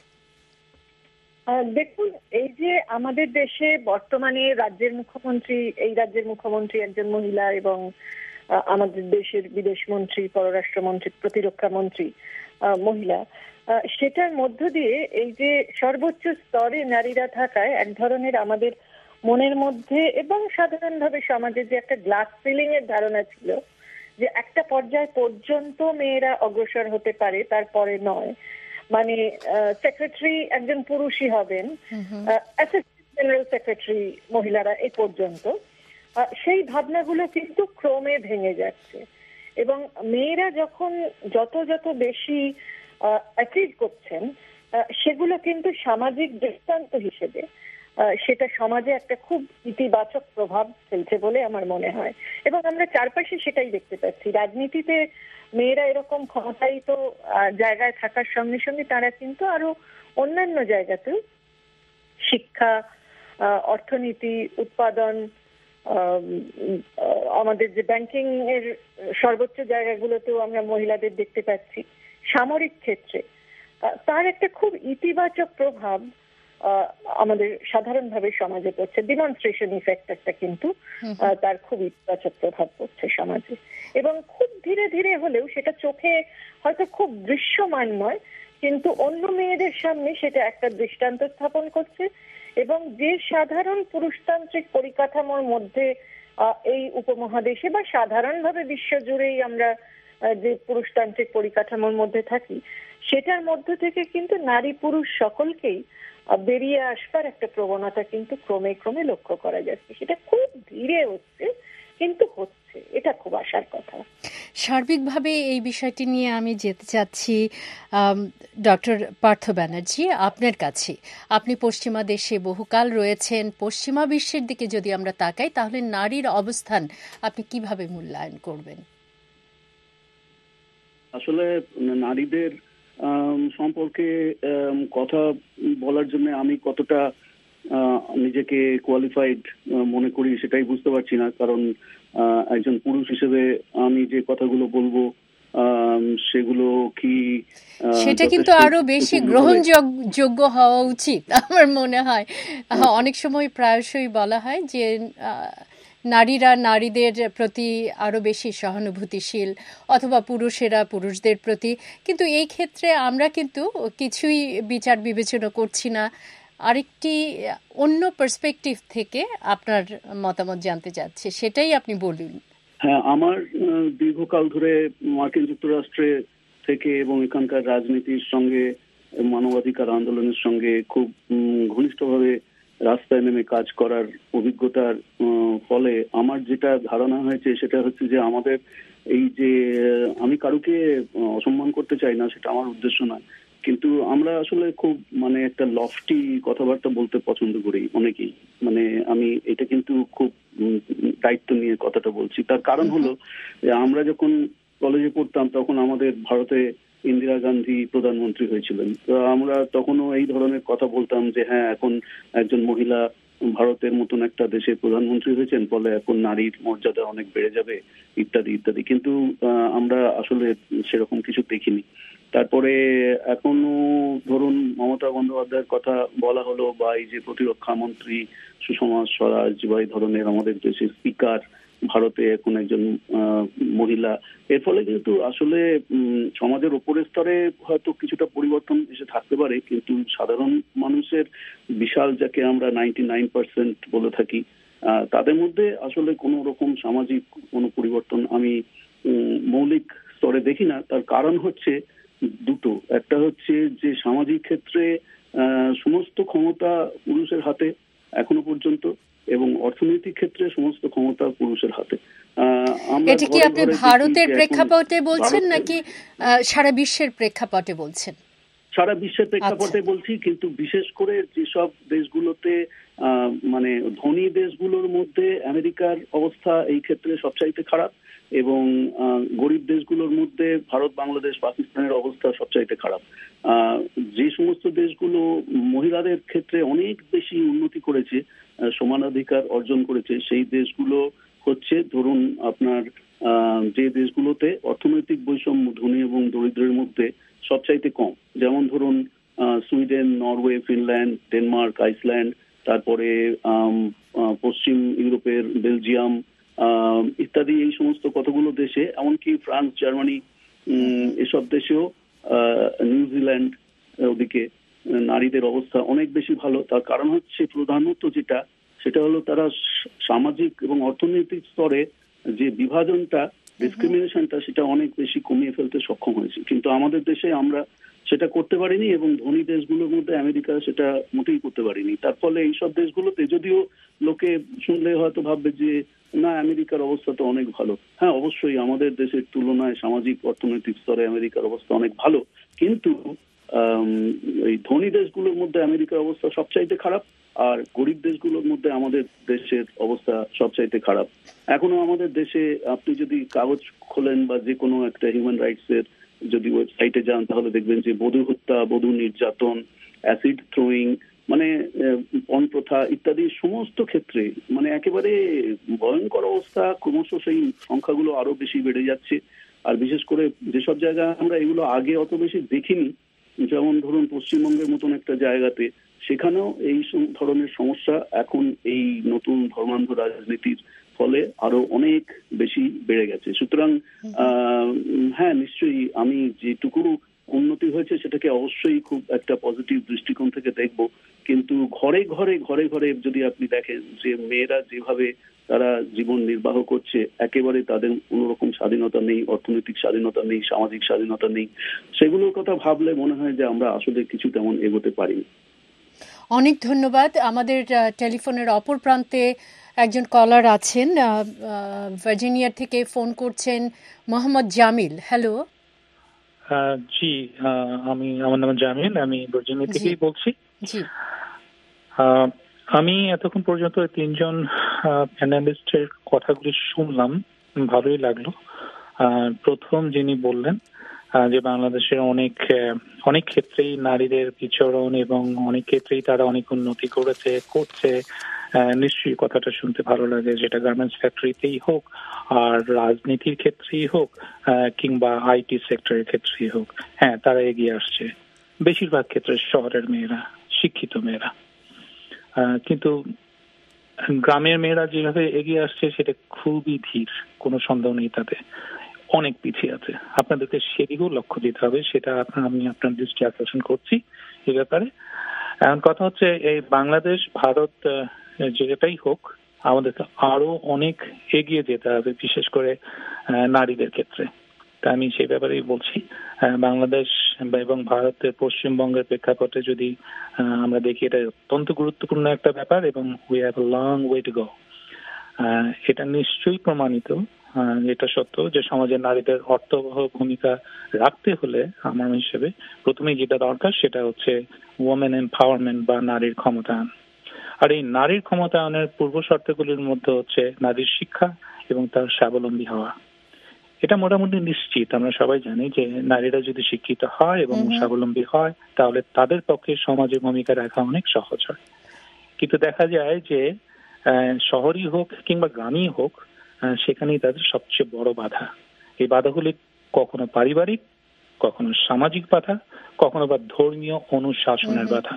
দেখুন, এই যে আমাদের দেশে বর্তমানে রাজ্যের মুখ্যমন্ত্রী, এই রাজ্যের মুখ্যমন্ত্রী একজন মহিলা, এবং আমাদের দেশের বিদেশ মন্ত্রী, পররাষ্ট্রমন্ত্রী, প্রতিরক্ষা মন্ত্রী মহিলা, সেটার মধ্য দিয়ে এই যে সর্বোচ্চ স্তরে নারীরা থাকায় এক ধরনের আমাদের মনের মধ্যে এবং সাধারণভাবে সমাজে যে একটা গ্লাস সিলিং এর ধারণা ছিল যে একটা পর্যায় পর্যন্ত মেয়েরা অগ্রসর হতে পারে, তারপরে নয়, মানে সেক্রেটারি একজন পুরুষই হবেন, অ্যাসিস্ট্যান্ট জেনারেল সেক্রেটারি মহিলারা এ পর্যন্ত, সেই ভাবনাগুলো কিন্তু ক্রমে ভেঙে যাচ্ছে। এবং মেয়েরা যখন যত যত বেশি অ্যাচিভ করছেন, সেগুলো কিন্তু সামাজিক দৃষ্টান্ত হিসেবে সেটা সমাজে একটা খুব ইতিবাচক প্রভাব ফেলছে বলে আমার মনে হয়। এবং আমরা চারপাশে সেটাই দেখতে পাচ্ছি। রাজনীতিতে মেয়েরা এরকম ক্ষমতায়িত জায়গায় থাকার সঙ্গে সঙ্গে তারা কিন্তু আরো অন্যান্য জায়গাতেও শিক্ষা, অর্থনীতি, উৎপাদন, আমাদের যে ব্যাংকিং এর সর্বোচ্চ জায়গাগুলোতেও আমরা মহিলাদের দেখতে পাচ্ছি, সামরিক ক্ষেত্রে তার একটা খুব ইতিবাচক প্রভাব আমাদের সাধারণভাবে সমাজে পড়ছে। ডিমনস্ট্রেশন ইফেক্ট একটা কিন্তু তার খুব ইতিবাচক প্রভাব পড়ছে সমাজে। এবং খুব ধীরে ধীরে হলেও সেটা চোখে হয়তো খুব দৃশ্যমান নয়, কিন্তু অন্য মেয়েদের সামনে সেটা একটা দৃষ্টান্ত স্থাপন করছে। এবং যে সাধারণ পুরুষতান্ত্রিক পরিকাঠামোর মধ্যে এই উপমহাদেশে বা সাধারণভাবে বিশ্বজুড়েই আমরা যে পুরুষতান্ত্রিক পরিকাঠামোর মধ্যে থাকি, সেটার মধ্য থেকে কিন্তু নারী পুরুষ সকলকেই বেরিয়ে আসবার একটা প্রবণতা কিন্তু ক্রমে ক্রমে লক্ষ্য করা যাচ্ছে। সেটা খুব ধীরে হচ্ছে, কিন্তু হচ্ছে, এটা খুব আশার কথা। সার্বিকভাবে এই বিষয়টি নিয়ে আমি যেতে চাচ্ছি ডক্টর পার্থ ব্যানার্জি আপনার কাছে। আপনি পশ্চিমা দেশে বহুকাল রয়েছেন, পশ্চিমা বিশ্বের দিকে যদি আমরা তাকাই তাহলে নারীর অবস্থান আপনি কিভাবে মূল্যায়ন করবেন? আসলে নারীদের সম্পর্কে কথা বলার জন্য আমি কতটা নিজেকে কোয়ালিফাইড মনে করি সেটাই বুঝতে পারছি না। কারণ একজন পুরুষ হিসেবে আমি যে কথাগুলো বলবো সেগুলো কি সেটা কিন্তু আরো বেশি গ্রহণযোগ্য হওয়া উচিত আমার মনে হয়। অনেক সময় প্রায়শই বলা হয় যে নারীরা নারীদের প্রতি আরো বেশি সহানুভূতিশীল, অথবা পুরুষেরা পুরুষদের প্রতি, কিন্তু এই ক্ষেত্রে আমরা কিন্তু কিছুই বিচার বিবেচনা করছি না। আরেকটি অন্য পার্সপেক্টিভ থেকে আপনার মতামত জানতে চাচ্ছি, সেটাই আপনি বলুন। হ্যাঁ, আমার দীর্ঘকাল ধরে মার্কিন যুক্তরাষ্ট্রে থেকে এবং এখানকার রাজনীতির সঙ্গে, মানবাধিকার আন্দোলনের সঙ্গে খুব ঘনিষ্ঠভাবে রাস্তায় নেমে কাজ করার অভিজ্ঞতার ফলে আমার যেটা ধারণা হয়েছে সেটা হচ্ছে যে আমাদের এই যে, আমি কারুকে অসম্মান করতে চাই না, সেটা আমার উদ্দেশ্য নয়, কিন্তু আমরা আসলে খুব মানে একটা লফটি কথাবার্তা বলতে পছন্দ করি অনেকেই। মানে আমি এটা কিন্তু খুব দায়িত্ব নিয়ে কথাটা বলছি। তার কারণ হলো যে আমরা যখন কলেজে পড়তাম তখন আমাদের ভারতে ইন্দিরা গান্ধী প্রধানমন্ত্রী হয়েছিলেন। তো আমরা তখনও এই ধরনের কথা বলতাম যে হ্যাঁ, এখন একজন মহিলা ভারতের মতন একটা দেশের প্রধানমন্ত্রী হয়েছেন, ফলে এখন নারীর মর্যাদা অনেক বেড়ে যাবে ইত্যাদি ইত্যাদি। কিন্তু আমরা আসলে সেরকম কিছু দেখিনি। তারপরে এখনো ধরুন মমতা বন্দ্যোপাধ্যায়ের কথা বলা হলো, বা এই যে প্রতিরক্ষা মন্ত্রী সুষমা স্বরাজ, বা এই ধরনের আমাদের দেশের স্পিকার ভারতে এখন একজন মহিলা, এর ফলে কিন্তু আসলে সমাজের উপরের স্তরে হয়তো কিছুটা পরিবর্তন এসে থাকতে পারে, কিন্তু সাধারণ মানুষের বিশাল, যাকে আমরা নাইনটি নাইন পার্সেন্ট বলে থাকি, তাদের মধ্যে আসলে কোনো রকম সামাজিক কোনো পরিবর্তন আমি মৌলিক স্তরে দেখি না। তার কারণ হচ্ছে দুটো। একটা হচ্ছে যে সামাজিক ক্ষেত্রে সমস্ত ক্ষমতা পুরুষের হাতে এখনো পর্যন্ত, এবং অর্থনৈতিক ক্ষেত্রে সমস্ত ক্ষমতা পুরুষের হাতে। এটা কি আপনি ভারতের প্রেক্ষাপটে বলছেন নাকি সারা বিশ্বের প্রেক্ষাপটে বলছেন? সারা বিশ্বের প্রেক্ষাপটে বলছি, কিন্তু বিশেষ করে যেসব দেশগুলোতে মানে ধনী দেশগুলোর মধ্যে আমেরিকার অবস্থা এই ক্ষেত্রে সবচাইতে খারাপ, এবং গরিব দেশগুলোর মধ্যে ভারত, বাংলাদেশ, পাকিস্তানের অবস্থা সবচাইতে খারাপ। যে সমস্ত দেশগুলো মহিলাদের ক্ষেত্রে অনেক বেশি উন্নতি করেছে, সমানাধিকার অর্জন করেছে, সেই দেশগুলো হচ্ছে ধরুন আপনার যে দেশগুলোতে অর্থনৈতিক বৈষম্য ধনী এবং দরিদ্রের মধ্যে সবচাইতে কম, যেমন ধরুন Sweden, Norway, Finland, Denmark, Iceland, তারপরে পশ্চিম ইউরোপের বেলজিয়াম ইত্যাদি, এই সমস্ত কতগুলো দেশে, এমনকি ফ্রান্স, জার্মানি, এসব দেশেও, নিউজিল্যান্ড, ওদিকে নারীদের অবস্থা অনেক বেশি ভালো। তার কারণ হচ্ছে প্রধানত যেটা, সেটা হলো তারা সামাজিক এবং অর্থনৈতিক স্তরে যে বিভাজনটা, ডিসক্রিমিনেশনটা, সেটা অনেক বেশি কমিয়ে ফেলতে সক্ষম হয়েছে। কিন্তু আমাদের দেশে আমরা সেটা করতে পারেনি এবং ধনী দেশগুলোর মধ্যে আমেরিকা সেটা মোটেই করতে পারেনি। তার ফলে এইসব দেশগুলোতে যদিও লোকে শুনলে হয়তো ভাববে যে না আমেরিকার অবস্থা তো অনেক ভালো, হ্যাঁ অবশ্যই আমাদের দেশের তুলনায় সামাজিক অর্থনৈতিক স্তরে আমেরিকার অবস্থা অনেক ভালো, কিন্তু এই ধনী দেশগুলোর মধ্যে আমেরিকার অবস্থা সবচাইতে খারাপ আর গরিব দেশগুলোর মধ্যে আমাদের দেশের অবস্থা সবচাইতে খারাপ। এখনো আমাদের দেশে আপনি যদি কাগজ খোলেন বা যে কোনো একটা হিউম্যান রাইটস এর যদি ওয়েবসাইটে যান তাহলে দেখবেন যে বধূ হত্যা, বধূ নির্যাতন, অ্যাসিড থ্রোয়িং, মানে পণ প্রথা ইত্যাদি সমস্ত ক্ষেত্রে মানে একেবারে ভয়ঙ্কর অবস্থা। ক্রমশ সেই সংখ্যাগুলো আরো বেশি বেড়ে যাচ্ছে। আর বিশেষ করে যেসব জায়গায় আমরা এগুলো আগে অত বেশি দেখিনি, যেমন ধরুন পশ্চিমবঙ্গের মতন একটা জায়গাতে, সেখানেও এই ধরনের সমস্যা এখন এই নতুন ধর্মান্ধ রাজনীতির ফলে আরো অনেক বেশি বেড়ে গেছে। সুতরাং আহ হ্যাঁ নিশ্চয়ই আমি যেটুকু উন্নতি হয়েছে সেটাকে অবশ্যই খুব একটা পজিটিভ দৃষ্টিকোণ থেকে দেখব, কিন্তু ঘরে ঘরে ঘরে ঘরে যদি আপনি দেখেন যে মেয়েরা যেভাবে তারা জীবন নির্বাহ করছে, একেবারে তাদের কোনো রকম স্বাধীনতা নেই, অর্থনৈতিক স্বাধীনতা নেই, সামাজিক স্বাধীনতা নেই, সেগুলোর কথা ভাবলে মনে হয় যে আমরা আসলে কিছু তেমন এগোতে পারিনি। অনেক ধন্যবাদ। আমাদের টেলিফোনের অপর প্রান্তে একজন কলার আছেন, ভার্জিনিয়া থেকে ফোন করছেন মোহাম্মদ জামিল। হ্যালো। জি, আমি আমার নাম জামিল, আমি ভার্জিনিয়া থেকেই বলছি। জি, আমি এতক্ষণ পর্যন্ত তিনজন প্যানেলিস্টের কথাগুলি শুনলাম, ভালোই লাগলো। প্রথম যিনি বললেন যে বাংলাদেশের অনেক অনেক ক্ষেত্রেই নারীদের বিচরণ এবং অনেক ক্ষেত্রেই তারা অনেক উন্নতি করেছে করছে, নিশ্চয়ই কথাটা শুনতে ভালো লাগে, যেটা গার্মেন্টস ফ্যাক্টরিতেই হোক আর রাজনীতির ক্ষেত্রেই হোক কিংবা আইটি সেক্টরের ক্ষেত্রেই হোক, হ্যাঁ তারা এগিয়ে আসছে। বেশিরভাগ ক্ষেত্রে শহরের মেয়েরা, শিক্ষিত মেয়েরা, কিন্তু গ্রামের মেয়েরা যেভাবে এগিয়ে আসছে সেটা খুবই ধীর, কোনো সন্দেহ নেই তাতে অনেক পিছিয়ে আছে। আপনাদেরকে সেদিকেও লক্ষ্য দিতে হবে, সেটা আমি আপনার দৃষ্টি আকর্ষণ করছি এই ব্যাপারে। এখন কথা হচ্ছে এই বাংলাদেশ ভারত যেটাই হোক আমাদেরকে আরো অনেক এগিয়ে যেতে হবে, বিশেষ করে নারীদের ক্ষেত্রে। তা আমি সেই ব্যাপারেই বলছি, বাংলাদেশ এবং ভারতের পশ্চিমবঙ্গের প্রেক্ষাপটে যদি আমরা দেখি, এটা অত্যন্ত গুরুত্বপূর্ণ একটা ব্যাপার এবং we have a long way to go. এটা নিশ্চয়ই প্রমাণিত, এটা সত্য যে সমাজের নারীদের অর্থবহ ভূমিকা রাখতে হলে আমার হিসেবে প্রথমেই যেটা দরকার সেটা হচ্ছে ওমেন এম্পাওয়ারমেন্ট বা নারীর ক্ষমতায়ন। আর এই নারীর ক্ষমতায়নের পূর্ব শর্তগুলির মধ্যে হচ্ছে নারীর শিক্ষা এবং তার স্বাবলম্বী হওয়া। এটা মোটামুটি নিশ্চিত, আমরা সবাই জানি যে নারীরা যদি শিক্ষিত হয় এবং স্বাবলম্বী হয় তাহলে তাদের পক্ষে সমাজে ভূমিকা রাখা অনেক সহজ হয়। কিন্তু দেখা যায় যে শহরই হোক কিংবা গ্রামই হোক, সেখানেই তাদের সবচেয়ে বড় বাধা। এই বাধাগুলি কখনো পারিবারিক, কখনো সামাজিক বাধা, কখনো বা ধর্মীয় অনুশাসনের বাধা।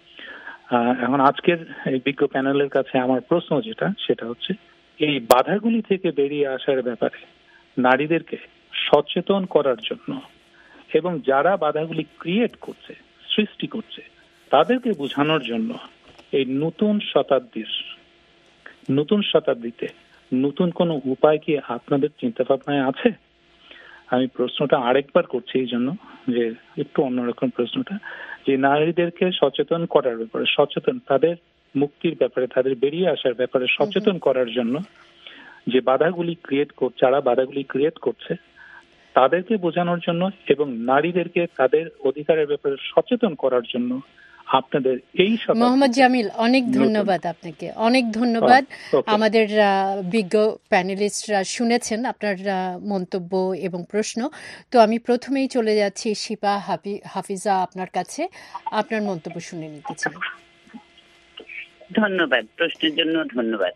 এখন আজকের এই বিজ্ঞ প্যানেলের কাছে আমার প্রশ্ন যেটা সেটা হচ্ছে এই বাধাগুলি থেকে বেরিয়ে আসার ব্যাপারে নারীদেরকে সচেতন করার জন্য এবং যারা বাধাগুলি ক্রিয়েট করছে, সৃষ্টি করছে, তাদেরকে বোঝানোর জন্য এই নতুন শতাব্দীর নতুন শতাব্দীতে নতুন কোনো উপায় কি আপনাদের চিন্তা ভাবনায় আছে? আমি প্রশ্নটা আরেকবার করছি এই জন্য যে একটু অন্যরকম প্রশ্নটা, যে নারীদেরকে সচেতন করার ব্যাপারে, সচেতন তাদের মুক্তির ব্যাপারে, তাদের বেরিয়ে আসার ব্যাপারে সচেতন করার জন্য যে বাধাগুলি ক্রিয়েট করছে, যারা বাধাগুলি ক্রিয়েট করছে তাদেরকে বোঝানোর জন্য এবং নারীদেরকে তাদের অধিকারের ব্যাপারে সচেতন করার জন্য আপনাদের এই মোহাম্মদ জামিল, অনেক ধন্যবাদ আপনাকে, অনেক ধন্যবাদ। আমাদের বিজ্ঞ প্যানেলিস্টরা শুনেছেন আপনার মন্তব্য এবং প্রশ্ন। তো আমি প্রথমেই চলে যাচ্ছি শিপা হাফিজা আপনার কাছে, আপনার মন্তব্য শুনে নিতে চাই। ধন্যবাদ, প্রশ্নের জন্য ধন্যবাদ।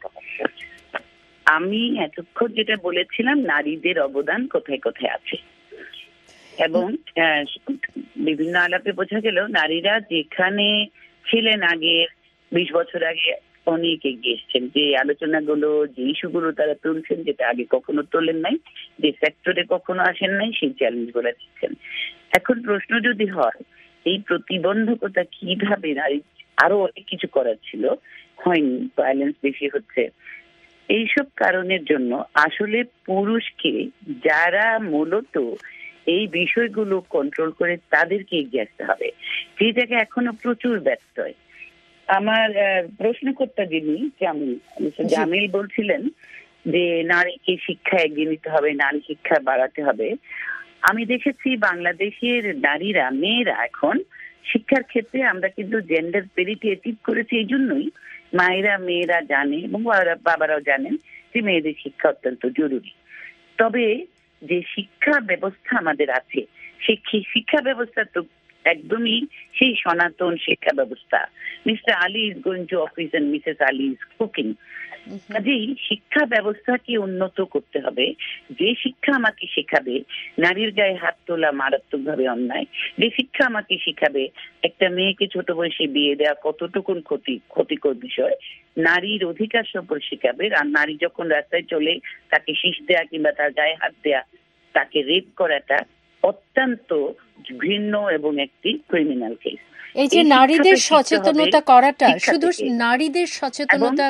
আমি এতক্ষণ যেটা বলেছিলাম নারীদের অবদান কোথায় কোথায় আছে এবং বিভিন্ন আলাপে বোঝা গেল নারীরা যেখানে ছিলেন আগের বিশ বছর আগে অনেক এগিয়ে এসছেন। যে আলোচনাগুলো, যে ইস্যুগুলো তারা তুলছেন যেটা আগে কখনো তোলেন নাই, যে সেক্টরে কখনো আসেন নাই, সেই চ্যালেঞ্জ গুলো দিচ্ছেন। এখন প্রশ্ন যদি হয় এই প্রতিবন্ধকতা কিভাবে নারী আরো অনেক কিছু করার ছিল, হয়নি, ভায়োলেন্স বেশি হচ্ছে, এইসব কারণের জন্য আসলে পুরুষকে যারা মূলত এই বিষয়গুলো কন্ট্রোল করে তাদেরকে এগিয়ে আসতে হবে, যে জায়গায় এখনো প্রচুর ব্যস্ত। আমার প্রশ্নকর্তা যিনি জামিল জামিল বলছিলেন যে নারীকে শিক্ষা এগিয়ে নিতে হবে, নারী শিক্ষা বাড়াতে হবে। আমি দেখেছি বাংলাদেশের নারীরা, মেয়েরা এখন শিক্ষার ক্ষেত্রে আমরা কিন্তু জেন্ডার পেরিটি অ্যাচিভ করেছি। এই জন্যই মায়েরা মেয়েরা জানে এবং বাবারাও জানেন যে মেয়েদের শিক্ষা অত্যন্ত জরুরি। তবে যে শিক্ষা ব্যবস্থা আমাদের আছে, সেই শিক্ষা ব্যবস্থা তো একদমই সেই সনাতন শিক্ষা ব্যবস্থা। Mr Ali is going to office and Mrs Ali is cooking. কাজেই শিক্ষা ব্যবস্থাকে উন্নত করতে হবে। যে শিক্ষা আমাকে শেখাবে নারীর গায়ে হাত তোলা মারাত্মকভাবে অন্যায়, যে শিক্ষা আমাকে শেখাবে একটা মেয়েকে ছোট বয়সে বিয়ে দেওয়া কতটুকুন ক্ষতি ক্ষতিকর বিষয়, নারীর অধিকার সম্পর্কে শেখাবে। আর নারী যখন রাস্তায় চলে তাকে শীষ দেয়া কিংবা তার গায়ে হাত দেয়া, তাকে রেপ করাটা অত্যন্ত ঘৃণ্য এবং একটি ক্রিমিনাল কেস। এই যে নারীদের সচেতনতা করাটা, শুধু নারীদের সচেতনতা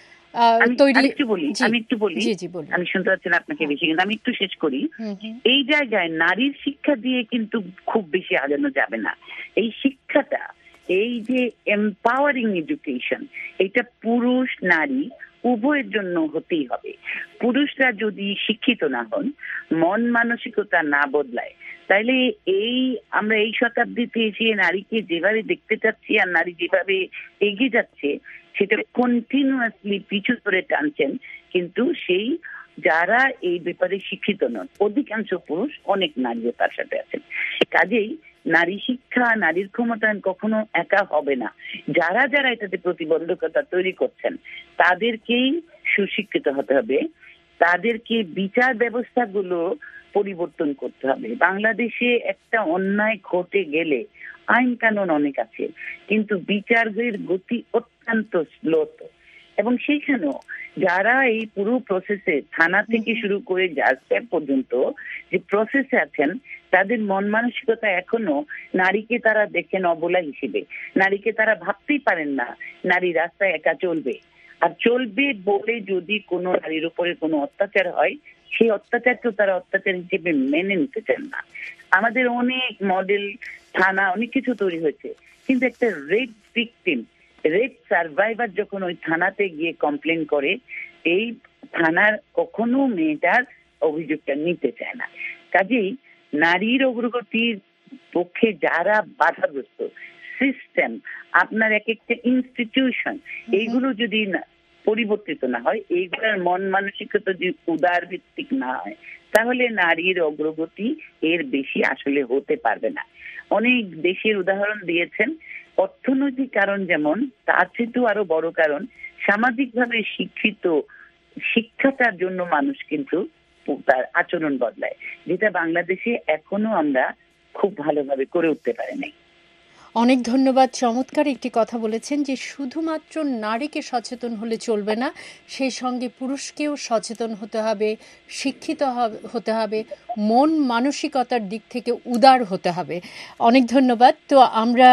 আমি একটু বলি আমি একটু বলি আমি শুনতে পাচ্ছি না আপনাকে বেশি, কিন্তু আমি একটু শেষ করি। এই জায়গায় নারীর শিক্ষা দিয়ে কিন্তু খুব বেশি আগানো যাবে না। এই শিক্ষাটা, এই যে এম্পাওয়ারিং এডুকেশন, এটা পুরুষ নারী উভয়ের জন্য হতেই হবে। পুরুষরা যদি শিক্ষিত না হন, মন মানসিকতা না বদলায়, তাইলে এই আমরা এই শতাব্দীতে এসে নারীকে যেভাবে দেখতে চাচ্ছি আর নারী যেভাবে এগিয়ে যাচ্ছে সেটা কন্টিনিউয়াসলি পিছু করে টানছেন। কিন্তু সেই যারা এই ব্যাপারে শিক্ষিত নন, অধিকাংশ পুরুষ, অনেক নারীও তার সাথে আছেন। কাজেই নারী শিক্ষা, নারীর ক্ষমতায়ন কখনো একা হবে না। যারা যারা এটাতে প্রতিবন্ধকতা তৈরি করছেন তাদেরকেই সুশিক্ষিত হতে হবে, তাদেরকে বিচার ব্যবস্থাগুলো পরিবর্তন করতে হবে। বাংলাদেশে একটা অন্যায় ঘটে গেলে আইন কানুন অনেক আছে, কিন্তু বিচারের গতি অত্যন্ত স্লোত, এবং সেইখানেও যারা এই পুরো প্রসেসে থানা থেকে শুরু করে জাজ সাহেব পর্যন্ত যে প্রসেসে আছেন, তাদের মন মানসিকতা এখনো নারীকে তারা দেখেন অবলা হিসেবে। নারীকে তারা ভাবতেই পারেন না নারী রাস্তায় একা চলবে, আর চলবে বলে যদি কোনো নারীর উপরে কোনো অত্যাচার হয়, সেই অত্যাচারকেও তারা অত্যাচার হিসেবে মেনে নিতে চান না। আমাদের অনেক মডেল থানা, অনেক কিছু তৈরি হয়েছে, কিন্তু একটা রেপ ভিকটিম, রেপ সার্ভাইভার যখন ওই থানাতে গিয়ে কমপ্লেন করে, এই থানার কখনো মেয়েটার অভিযোগটা নিতে চায় না। কাজেই নারীর অগ্রগতির পক্ষে যারা বাধাগ্রস্ত, সিস্টেম, আপনার এক একটা ইনস্টিটিউশন, এইগুলো যদি পরিবর্তিত না হয়, এইগুলোর মন মানসিকতা যদি উদার ভিত্তিক না হয়, তাহলে নারীর অগ্রগতি এর বেশি আসলে হতে পারবে না। অনেক দেশের উদাহরণ দিয়েছেন। অর্থনৈতিক কারণ যেমন, তার চেয়েও আরো বড় কারণ সামাজিকভাবে শিক্ষিত, শিক্ষাটার জন্য মানুষ কিন্তু তার আচরণ বদলায়, যেটা বাংলাদেশে এখনো আমরা খুব ভালোভাবে করে উঠতে পারি নাই। অনেক ধন্যবাদ। চমৎকার একটি কথা বলেছেন যে শুধুমাত্র নারীকে সচেতন হলে চলবে না, সেই সঙ্গে পুরুষকেও সচেতন হতে হবে, শিক্ষিত হতে হবে, মন মানসিকতার দিক থেকে উদার হতে হবে। অনেক ধন্যবাদ। তো আমরা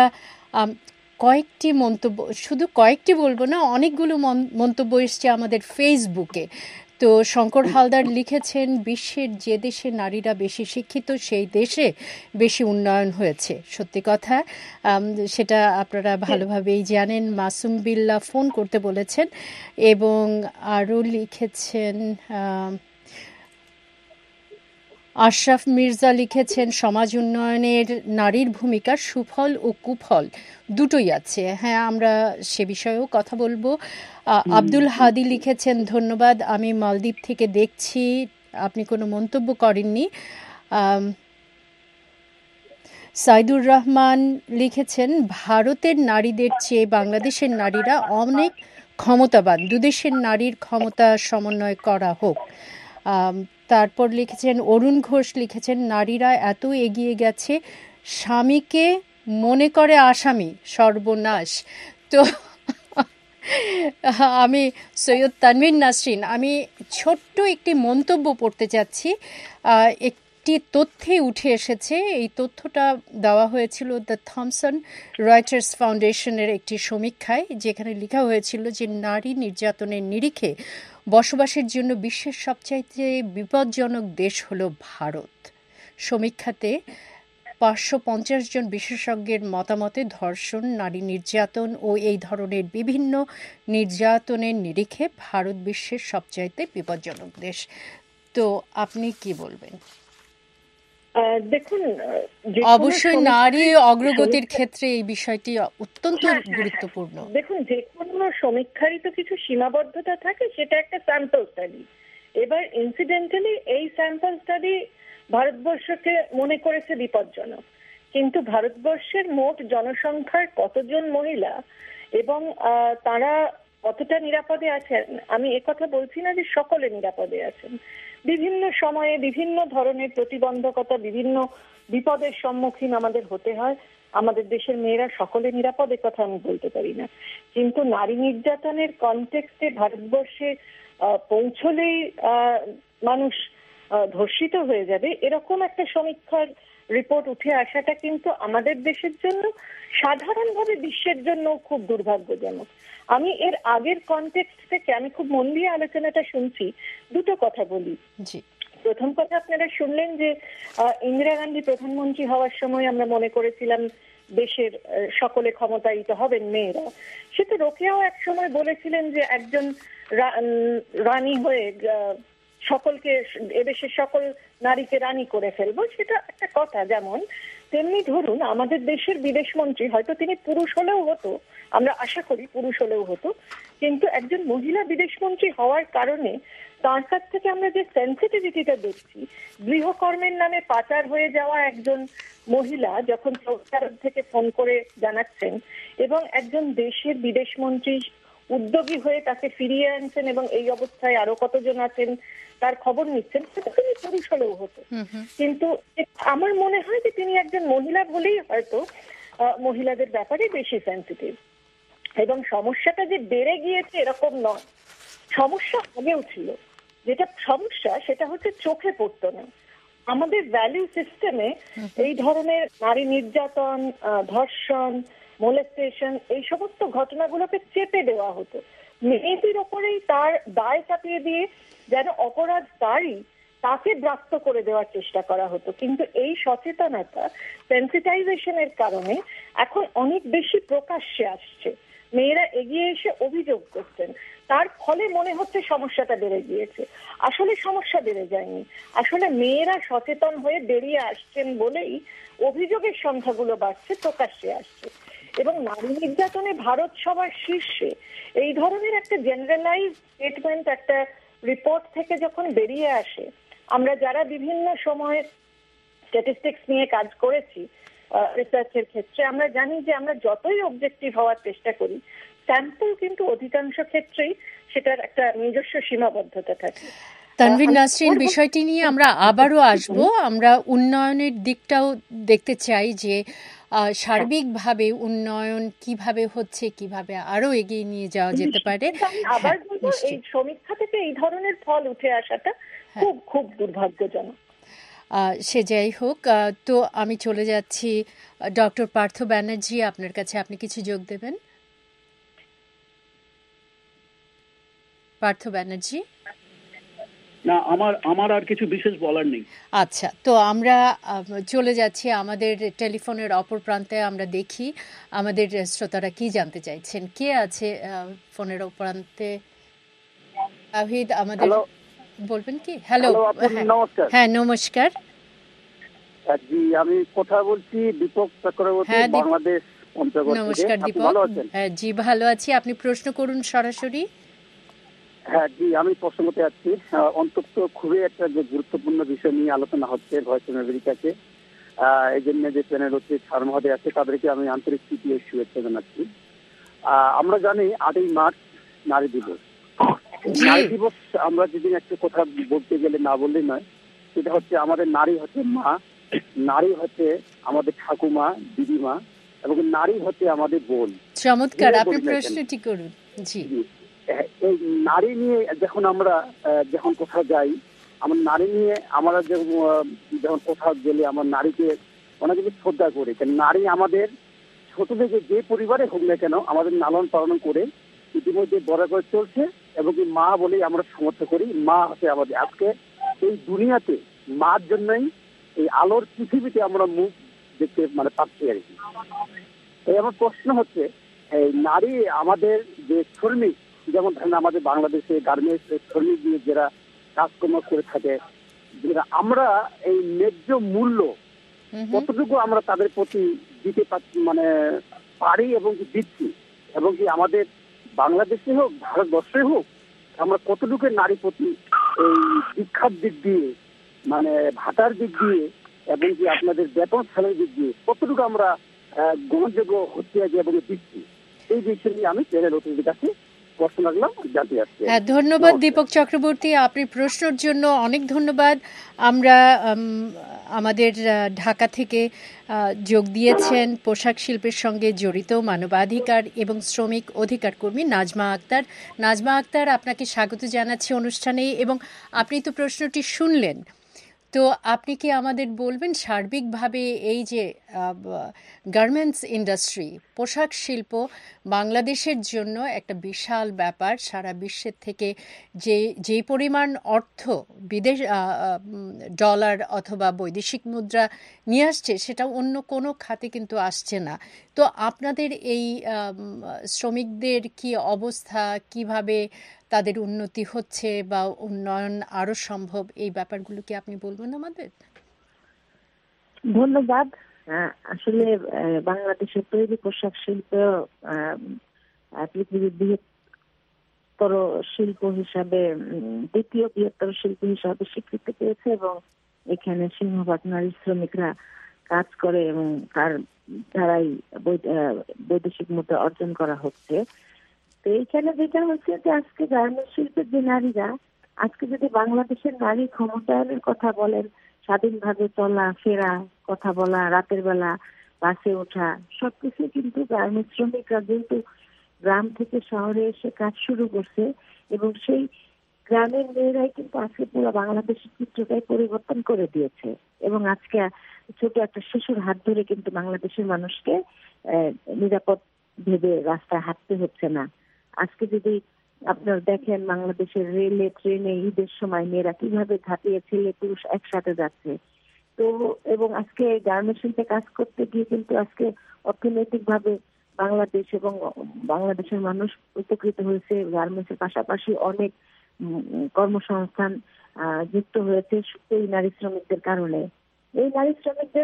কয়েকটি মন্তব্য, শুধু কয়েকটি বলবো না, অনেকগুলো মন্তব্য এসছে আমাদের ফেসবুকে। তো শঙ্কর হালদার লিখেছেন, বিশ্বের যে দেশে নারীরা বেশি শিক্ষিত সেই দেশে বেশি উন্নয়ন হয়েছে। সত্যি কথা, সেটা আপনারা ভালোভাবেই জানেন। মাসুম বিল্লাহ ফোন করতে বলেছেন, এবং আরও লিখেছেন আশরাফ মির্জা লিখেছেন, সমাজ উন্নয়নের নারীর ভূমিকার সুফল ও কুফল দুটোই আছে। হ্যাঁ, আমরা সে বিষয়েও কথা বলবো। আব্দুল হাদি লিখেছেন, ধন্যবাদ, আমি মালদ্বীপ থেকে দেখছি, আপনি কোনো মন্তব্য করেননি। সাইদুর রহমান লিখেছেন, ভারতের নারীদের চেয়ে বাংলাদেশের নারীরা অনেক ক্ষমতাবান, দুদেশের নারীর ক্ষমতা সমন্বয় করা হোক। তারপর লিখেছেন অরুণ ঘোষ লিখেছেন, নারীরা এত এগিয়ে গেছে, স্বামীকে মনে করে আসামি, সর্বনাশ। তো আমি সৈয়দ তানভীর নাসরিন, আমি ছোট্ট একটি মন্তব্য পড়তে চাচ্ছি। একটি তথ্যে উঠে এসেছে, এই তথ্যটা দেওয়া হয়েছিল দ্য থমসন রয়টার্স ফাউন্ডেশনের একটি সমীক্ষায়, যেখানে লেখা হয়েছিল যে নারী নির্যাতনের নিরিখে বসবাসের জন্য বিশ্বের সবচাইতে বিপজ্জনক দেশ হলো ভারত। সমীক্ষাতে পাঁচশো পঞ্চাশ জন বিশেষজ্ঞের মতামতে ধর্ষণ, নারী নির্যাতন ও এই ধরনের বিভিন্ন নির্যাতনের নিরিখে ভারত বিশ্বের সবচাইতে বিপজ্জনক দেশ। তো আপনি কি বলবেন? দেখুন, অবশ্যই নারী অগ্রগতির ক্ষেত্রে এই বিষয়টি অত্যন্ত গুরুত্বপূর্ণ। দেখুন, যে কোনো সমীক্ষারই তো কিছু সীমাবদ্ধতা থাকে, সেটা একটা স্যাম্পল স্টাডি। এবার ইনসিডেন্টালি এই স্যাম্পল স্টাডি ভারতবর্ষকে মনে করেছে বিপজ্জনক, কিন্তু ভারতবর্ষের মোট জনসংখ্যার কতজন মহিলা এবং তারা কতটা নিরাপদে আছেন, আমি একথা বলছি না যে সকলে নিরাপদে আছেন। বিভিন্ন সময়ে বিভিন্ন ধরনের প্রতিবন্ধকতা, বিভিন্ন বিপদের সম্মুখীন আমাদের হতে হয়। আমাদের দেশের মেয়েরা সকলে নিরাপদে কথা আমি বলতে পারি না, কিন্তু নারী নির্যাতনের কনটেক্সটে ভারতবর্ষে পৌঁছলেই মানুষ ধর্ষিত হয়ে যাবে, এরকম একটা সমীক্ষার রিপোর্ট উঠে আসাটা কিন্তু আমাদের দেশের জন্য, সাধারণভাবে বিশ্বের জন্য খুব দুর্ভাগ্যজনক। আমি এর আগের কনটেক্সট থেকে আমি খুব মন দিয়ে আলোচনাটা শুনছি, দুটো কথা বলি। প্রথম কথা, আপনারা শুনলেন যে ইন্দিরা গান্ধী প্রধানমন্ত্রী হওয়ার সময় আমরা মনে করেছিলাম দেশের সকলে ক্ষমতায়িত হবেন মেয়েরা। সে তো রোকেয়াও এক সময় বলেছিলেন যে একজন রানী হয়ে সকলকে, এদেশের সকল নারীকে রানী করে ফেলবো, সেটা একটা কথা। যেমন তেমনি ধরুন আমাদের দেশের বিদেশ মন্ত্রী, হয়তো তিনি পুরুষ হলেও হতো, আমরা আশা করি পুরুষ হলেও হতো, কিন্তু একজন মহিলা বিদেশ মন্ত্রী হওয়ার কারণে তার কাছ থেকে আমরা যে সেন্সিটিভিটিটা দেখছি, গৃহকর্মের নামে পাচার হয়ে যাওয়া একজন মহিলা যখন সৌদি আরব থেকে ফোন করে জানাচ্ছেন এবং একজন দেশের বিদেশ মন্ত্রী উদ্যোগী হয়ে তাকে ফিরিয়ে আনছেন এবং এই অবস্থায় আরো কতজন আছেন তার খবর নিচ্ছেন, সেটা তিনি পুরুষ হলেও হতো। কিন্তু আমার মনে হয় যে তিনি একজন মহিলা বলেই হয়তো মহিলাদের ব্যাপারে বেশি সেন্সিটিভ। এবং সমস্যাটা যে বেড়ে গিয়েছে এরকম নয়, সমস্যা আগেও ছিল। যেটা সমস্যা সেটা হচ্ছে চোখে পড়তো না। আমাদের ভ্যালু সিস্টেমে এই ধরনের নারী নির্যাতন, ধর্ষণ, মোলেস্টেশন, এই সমস্ত ঘটনাগুলোকে চেপে দেওয়া হতো, মেয়েদের ওপরেই তার দায় চাপিয়ে দিয়ে যেন অপরাধ তারই, তাকে ব্রাত্য করে দেওয়ার চেষ্টা করা হতো। কিন্তু এই সচেতনতা, সেন্সিটাইজেশনের কারণে এখন অনেক বেশি প্রকাশ্যে আসছে। মেয়েরা এগিয়ে এসে অভিযোগ করছেন, তার ফলে মনে হচ্ছে সমস্যাটা বেড়ে গিয়েছে। আসলে সমস্যা বেড়ে যায়নি, আসলে মেয়েরা সচেতন হয়ে বেরিয়ে আসছেন বলেই অভিযোগের সংখ্যাগুলো বাড়ছে, প্রকাশ্যে আসছে। এবং নারী নির্যাতনে ভারত সবার শীর্ষে, এই ধরনের একটা জেনারেলাইজ স্টেটমেন্ট একটা রিপোর্ট থেকে যখন বেরিয়ে আসে, আমরা যারা বিভিন্ন সময় স্ট্যাটিস্টিক্স নিয়ে কাজ করেছি রিসার্চের ক্ষেত্রে, আমরা জানি যে আমরা যতই অবজেক্টিভ হওয়ার চেষ্টা করি, স্যাম্পল কিন্তু অধিকাংশ ক্ষেত্রেই সেটার একটা নিজস্ব সীমাবদ্ধতা থাকে। তানভীর নাসরিন, বিষয়টি নিয়ে আমরা আবারও আসব। আমরা উন্নয়নের দিকটাও দেখতে চাই যে সার্বিকভাবে উন্নয়ন কিভাবে হচ্ছে, কিভাবে আরো এগিয়ে নিয়ে যাওয়া যেতে পারে। আবার বলবো, এই সমীক্ষা থেকে এই ধরনের ফল উঠে আসাটা খুব খুব দুর্ভাগ্যজনক। সে যাই হোক, তো আমি চলে যাচ্ছি ডক্টর পার্থ ব্যানার্জি, আপনার কাছে। আপনি কিছু যোগ দেবেন? পার্থ ব্যানার্জি? না, আমার আমার আর কিছু বিশেষ বলার নেই। আচ্ছা, তো আমরা চলে যাচ্ছি আমাদের টেলিফোনের অপর প্রান্তে। আমরা দেখি আমাদের শ্রোতারা কি জানতে চাইছেন। কে আছে ফোনের অপর প্রান্তে? তাহিদ আমাদের বলবেন কি? হ্যালো, হ্যাঁ নমস্কার। জি, আমি কথা বলছি দীপক চক্রবর্তী, বাংলাদেশ পঞ্চগড় থেকে। নমস্কার দীপক। জি ভালো আছি, আপনি প্রশ্ন করুন সরাসরি। হ্যাঁ জি, আমি প্রশ্ন করতে যাচ্ছি। অন্তত খুবই একটা যে গুরুত্বপূর্ণ বিষয় নিয়ে আলোচনা হচ্ছে ভয়েস অফ আমেরিকাতে, এই জন্য যে প্যানেল হচ্ছে স্যার মহোদয় আছে, তাদেরকে আমি আন্তরিক প্রীতি ও শুভেচ্ছা জানাচ্ছি। আমরা জানি আটই মার্চ নারী দিবস। নারী দিবস আমরা যেদিন একটা কথা বলতে গেলে না বললেই নয়, সেটা হচ্ছে আমাদের নারী হচ্ছে মা, নারী হচ্ছে আমাদের ঠাকুমা, দিদিমা, এবং নারী হচ্ছে আমাদের বোন। চমৎকার, আপনি প্রশ্নটি করুন। জি, এই নারী নিয়ে যখন আমরা যখন কোথাও যাই, আমার নারী নিয়ে আমরা যখন কোথাও গেলে আমার নারীকে অনেক কিছু শ্রদ্ধা করি। নারী আমাদের ছোট থেকে যে পরিবারে হোক না কেন আমাদের লালন পালন করে ইতিমধ্যে বড় করে চলছে, এবং মা বলেই আমরা সমর্থন করি। মা হচ্ছে আমাদের আজকে এই দুনিয়াতে মার জন্যই এই আলোর পৃথিবীতে আমরা মুখ দেখতে মানে পাচ্ছি আর কি। এই আমার প্রশ্ন হচ্ছে, এই নারী আমাদের যে শ্রমিক, যেমন ধরেন আমাদের বাংলাদেশে গার্মেন্টস শ্রমিক দিয়ে যারা কাজকর্ম করে থাকে, যেটা আমরা এই ন্যায্য মূল্য কতটুকু আমরা তাদের প্রতি দিতে পারছি, মানে পারি এবং কি দিচ্ছি, এবং কি আমাদের বাংলাদেশে হোক ভারতবর্ষে হোক আমরা কতটুকু নারী প্রতি এই শিক্ষার দিক দিয়ে, মানে ভাতার দিক দিয়ে এবং কি আপনাদের বেতন স্যালারির দিক দিয়ে কতটুকু আমরা গ্রহণযোগ্য হচ্ছে এবং দিচ্ছি, এই বিষয় নিয়ে আমি চ্যানেল অতিথির কাছে প্রশ্ন রাখলাম, জানতে চাচ্ছি। হ্যাঁ, ধন্যবাদ দীপক চক্রবর্তী, আপনার প্রশ্নের জন্য অনেক ধন্যবাদ। আমরা আমাদের ঢাকা থেকে যোগ দিয়েছেন পোশাক শিল্পের সঙ্গে জড়িত মানবাধিকার এবং শ্রমিক অধিকার কর্মী নাজমা আক্তার। নাজমা আক্তার, আপনাকে স্বাগত জানাচ্ছি অনুষ্ঠানে। এবং আপনি তো প্রশ্নটি শুনলেন, তো আপনি কি আমাদের বলবেন সার্বিকভাবে এই যে গার্মেন্টস ইন্ডাস্ট্রি, পোশাক শিল্প বাংলাদেশের জন্য একটা বিশাল ব্যাপার, সারা বিশ্বের থেকে যে যে পরিমাণ অর্থ বিদেশ ডলার অথবা বৈদেশিক মুদ্রা নিয়ে আসছে সেটা অন্য কোনো খাতে কিন্তু আসছে না। তো আপনাদের এই শ্রমিকদের কি অবস্থা, কিভাবে তাদের উন্নতি হচ্ছে বা উন্নয়ন আরো সম্ভব, এই ব্যাপারগুলো কি আপনি বলবেন আমাদের? ধন্যবাদ। আসলে বাংলাদেশের তৈরি পোশাক শিল্প পৃথিবীর বৃহত্তর শিল্প হিসাবে, দ্বিতীয় বৃহত্তর শিল্প হিসাবে স্বীকৃতি পেয়েছে এবং এখানে সিংহভাগ নারী শ্রমিকরা কাজ করে এবং তার দ্বারাই বৈদেশিক মুদ্রা অর্জন করা হচ্ছে। তো এইখানে যেটা হচ্ছে যে আজকে গার্মেন্টস শিল্পের যে নারীরা, আজকে যদি বাংলাদেশের নারী ক্ষমতায়নের কথা বলেন, স্বাধীনভাবে চলা ফেরা, কথা বলা, রাতের বেলা বাসে ওঠা, সবকিছু কিন্তু গার্মেন্টস শ্রমিকরা যেহেতু গ্রাম থেকে শহরে এসে কাজ শুরু করছে এবং সেই গ্রামের মেয়েরাই কিন্তু আজকে পুরো বাংলাদেশের চিত্রটাই পরিবর্তন করে দিয়েছে। এবং আজকে ছোট একটা শিশুর হাত ধরে কিন্তু বাংলাদেশের মানুষকে নিরাপদ ভেবে রাস্তায় হাঁটতে হচ্ছে না। আজকে যদি আপনার দেখেন বাংলাদেশের রেলে ট্রেনে ঈদের সময় মেয়েরা কিভাবে ঝাঁপিয়ে ছেলে পুরুষ একসাথে যাচ্ছে। তো এবং আজকে গার্মেন্টস শিল্পে কাজ করতে গিয়ে কিন্তু আজকে অর্থনৈতিক ভাবে বাংলাদেশ এবং বাংলাদেশের মানুষ উপকৃত হয়েছে। গার্মেন্টসের পাশাপাশি অনেক কর্মসংস্থান যুক্ত হয়েছে এই নারী শ্রমিকদের কারণে। এই নারী শ্রমিকদের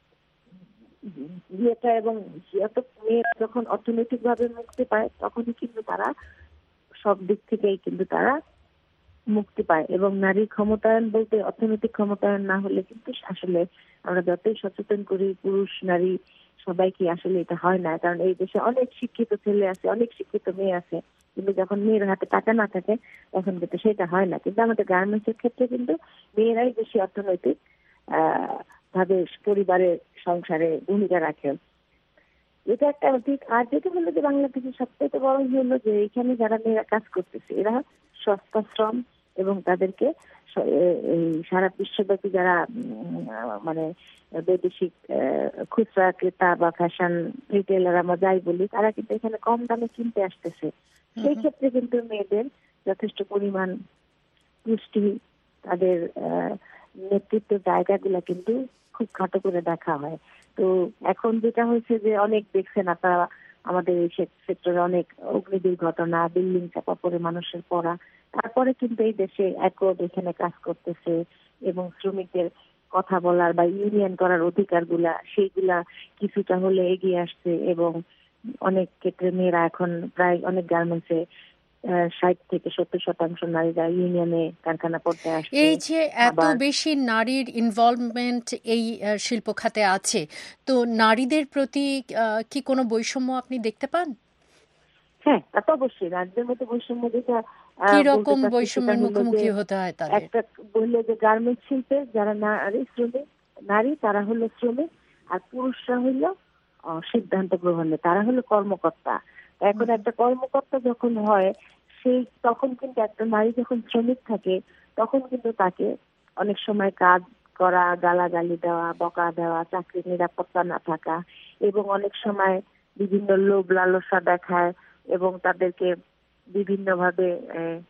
ইয়েটা এবং মেয়েরা যখন অর্থনৈতিক ভাবে মুক্তি পায় তখনই কিন্তু তারা সব দিক থেকেই কিন্তু তারা মুক্তি পায়। এবং নারী ক্ষমতায়ন বলতে অর্থনৈতিক ক্ষমতায়ন না হলে কিন্তু আসলে আমরা যতই সচেতন করি পুরুষ নারী সবাইকে আসলে এটা হয় না। কারণ এই দেশে অনেক শিক্ষিত ছেলে আছে, অনেক শিক্ষিত মেয়ে আছে, কিন্তু যখন মেয়ের হাতে টাকা না থাকে তখন কিন্তু সেটা হয় না। কিন্তু আমাদের গার্মেন্টস এর ক্ষেত্রে কিন্তু মেয়েরাই বেশি অর্থনৈতিক আহ ভাবে পরিবারের সংসারে ভূমিকা রাখে, এটা একটা ঠিক। আর যেটা হলো যে বাংলাদেশের সবচেয়ে বড় হলো যে এখানে যারা মেয়েরা কাজ করতেছে এরা সস্তা শ্রম এবং তাদেরকে সারা বিশ্বব্যাপী যারা মানে বৈদেশিক খুচরা ক্রেতা বা ফ্যাশন রিটেলার আমরা যাই বলি, তারা কিন্তু এখানে কম দামে কিনতে আসতেছে। সেই ক্ষেত্রে কিন্তু মেয়েদের যথেষ্ট পরিমাণ পুষ্টি, তাদের নেতৃত্বের জায়গাগুলা কিন্তু খুব খাটো করে দেখা হয়। তো এখন যেটা হয়েছে যে অনেক দেখছেন আপনারা আমাদের এই সেক্টরে অনেক অগ্নি দুর্ঘটনা, বিল্ডিং চাপা পড়ে মানুষের পড়া, তারপরে কিন্তু এই দেশে একদ এখানে কাজ করতেছে এবং শ্রমিকদের কথা বলার বা ইউনিয়ন করার অধিকার গুলা সেইগুলা কিছুটা হলে এগিয়ে আসছে এবং অনেক ক্ষেত্রে মেয়েরা এখন প্রায় অনেক গার্মেন্টসে ষাট থেকে সত্তর শতাংশ নারীরা ইউনিয়নে কারখানা করতে আসছে। এই যে এত বেশি নারীর ইনভলভমেন্ট এই শিল্প খাতে আছে, তো নারীদের প্রতি কি কোনো বৈষম্য আপনি দেখতে পান? হ্যাঁ, তা তো অবশ্যই। রাজ্যের মধ্যে বৈষম্য যেটা কি রকম বৈষম্যের মুখোমুখি হতে হয় তাদের? একটা বললে যে গার্মেন্টস শিল্পে যারা নারী শ্রমিক নারী তারা হলো শ্রমিক আর পুরুষরা হইল সিদ্ধান্ত গ্রহণে, তারা হলো কর্মকর্তা। এখন একটা কর্মকর্তা যখন হয় সেই তখন কিন্তু একটা নারী যখন শ্রমিক থাকে তখন কিন্তু তাকে অনেক সময় কাজ করা, গালাগালি দেওয়া, বকা দেওয়া, চাকরির নিরাপত্তা না থাকা এবং অনেক সময় বিভিন্ন লোভ লালসা দেখায় এবং তাদেরকে বিভিন্ন ভাবে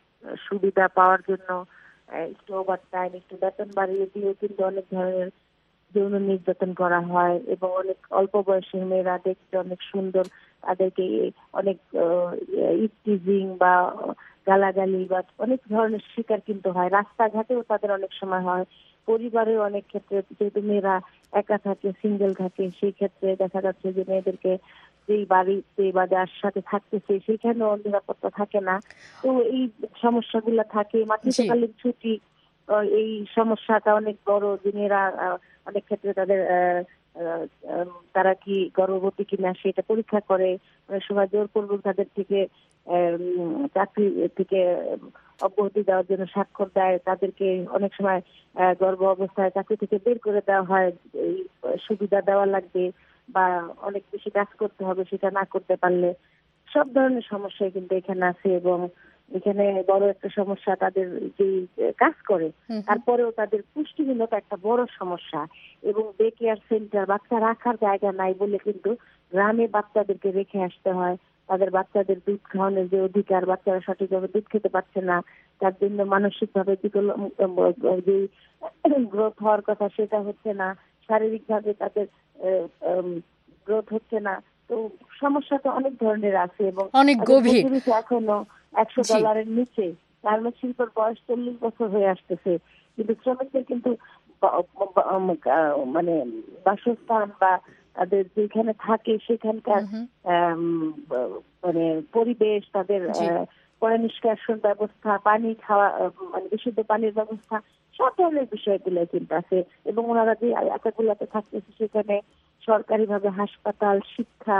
সুবিধা পাওয়ার জন্য একটু ওভার টাইম, একটু বেতন বাড়িয়ে দিয়ে কিন্তু অনেক ধরনের যৌন নির্যাতন করা হয় এবং অনেক অল্প বয়সের মেয়েরা দেখতে অনেক সুন্দর, তাদেরকে অনেক ইফটিজিং বা গালাগালি বা অনেক ধরনের শিকার কিন্তু হয়। রাস্তাঘাটেও তাদের অনেক সময় হয়, পরিবারের অনেক ক্ষেত্রে যেহেতু মেয়েরা একা থাকে, সিঙ্গেল থাকে, সেই ক্ষেত্রে দেখা যাচ্ছে যে মেয়েদেরকে যেই বাড়িতে বা যার সাথে থাকতেছে সেখানেও নিরাপত্তা থাকে না। তো এই সমস্যাগুলো থাকে। মাতৃত্বকালীন ছুটি, এই সমস্যাটা অনেক বড়, যে মেয়েরা অনেক ক্ষেত্রে তাদের তারা কি গর্ভবতী কিনা সেটা পরীক্ষা করে, অনেক সময় জোরপূর্বক তাদের থেকে চাকরি থেকে অব্যাহতি দেওয়ার জন্য স্বাক্ষর দেয়, তাদেরকে অনেক সময় গর্ভ অবস্থায় চাকরি থেকে বের করে দেওয়া হয়, এই সুবিধা দেওয়া লাগবে বা অনেক বেশি কাজ করতে হবে, সেটা না করতে পারলে। সব ধরনের সমস্যাই কিন্তু এখানে আছে এবং এখানে বড় একটা সমস্যা তাদের যে কাজ করে তারপরেও তাদের পুষ্টিহীনতা একটা বড় সমস্যা। এবং ডে কেয়ার সেন্টার, বাচ্চা রাখার জায়গা নাই বলে কিন্তু গ্রামে বাচ্চাদেরকে রেখে আসতে হয়। তাদের বাচ্চাদের দুধ খাওয়ানোর যে অধিকার, বাচ্চারা সঠিকভাবে দুধ খেতে পারছে না, তার জন্য মানসিকভাবে যে গ্রোথ হওয়ার কথা সেটা হচ্ছে না, শারীরিকভাবে তাদের গ্রোথ হচ্ছে না। তো সমস্যা তো অনেক ধরনের আছে এবং অনেক গভীর। এখনো একশো ডলারের নিচে, গার্মেন্টস শিল্পের বয়স চল্লিশ বছর হয়ে আসতেছে, কিন্তু শ্রমিকদের কিন্তু মানে বাসস্থান বা তাদের যেখানে থাকে সেখানকার মানে পরিবেশ, তাদের পয় নিষ্কাশন ব্যবস্থা, পানি খাওয়া, মানে বিশুদ্ধ পানির ব্যবস্থা, সব ধরনের বিষয়গুলো কিন্তু আছে। এবং ওনারা যে এলাকাগুলোতে থাকতেছে সেখানে সরকারিভাবে হাসপাতাল, শিক্ষা,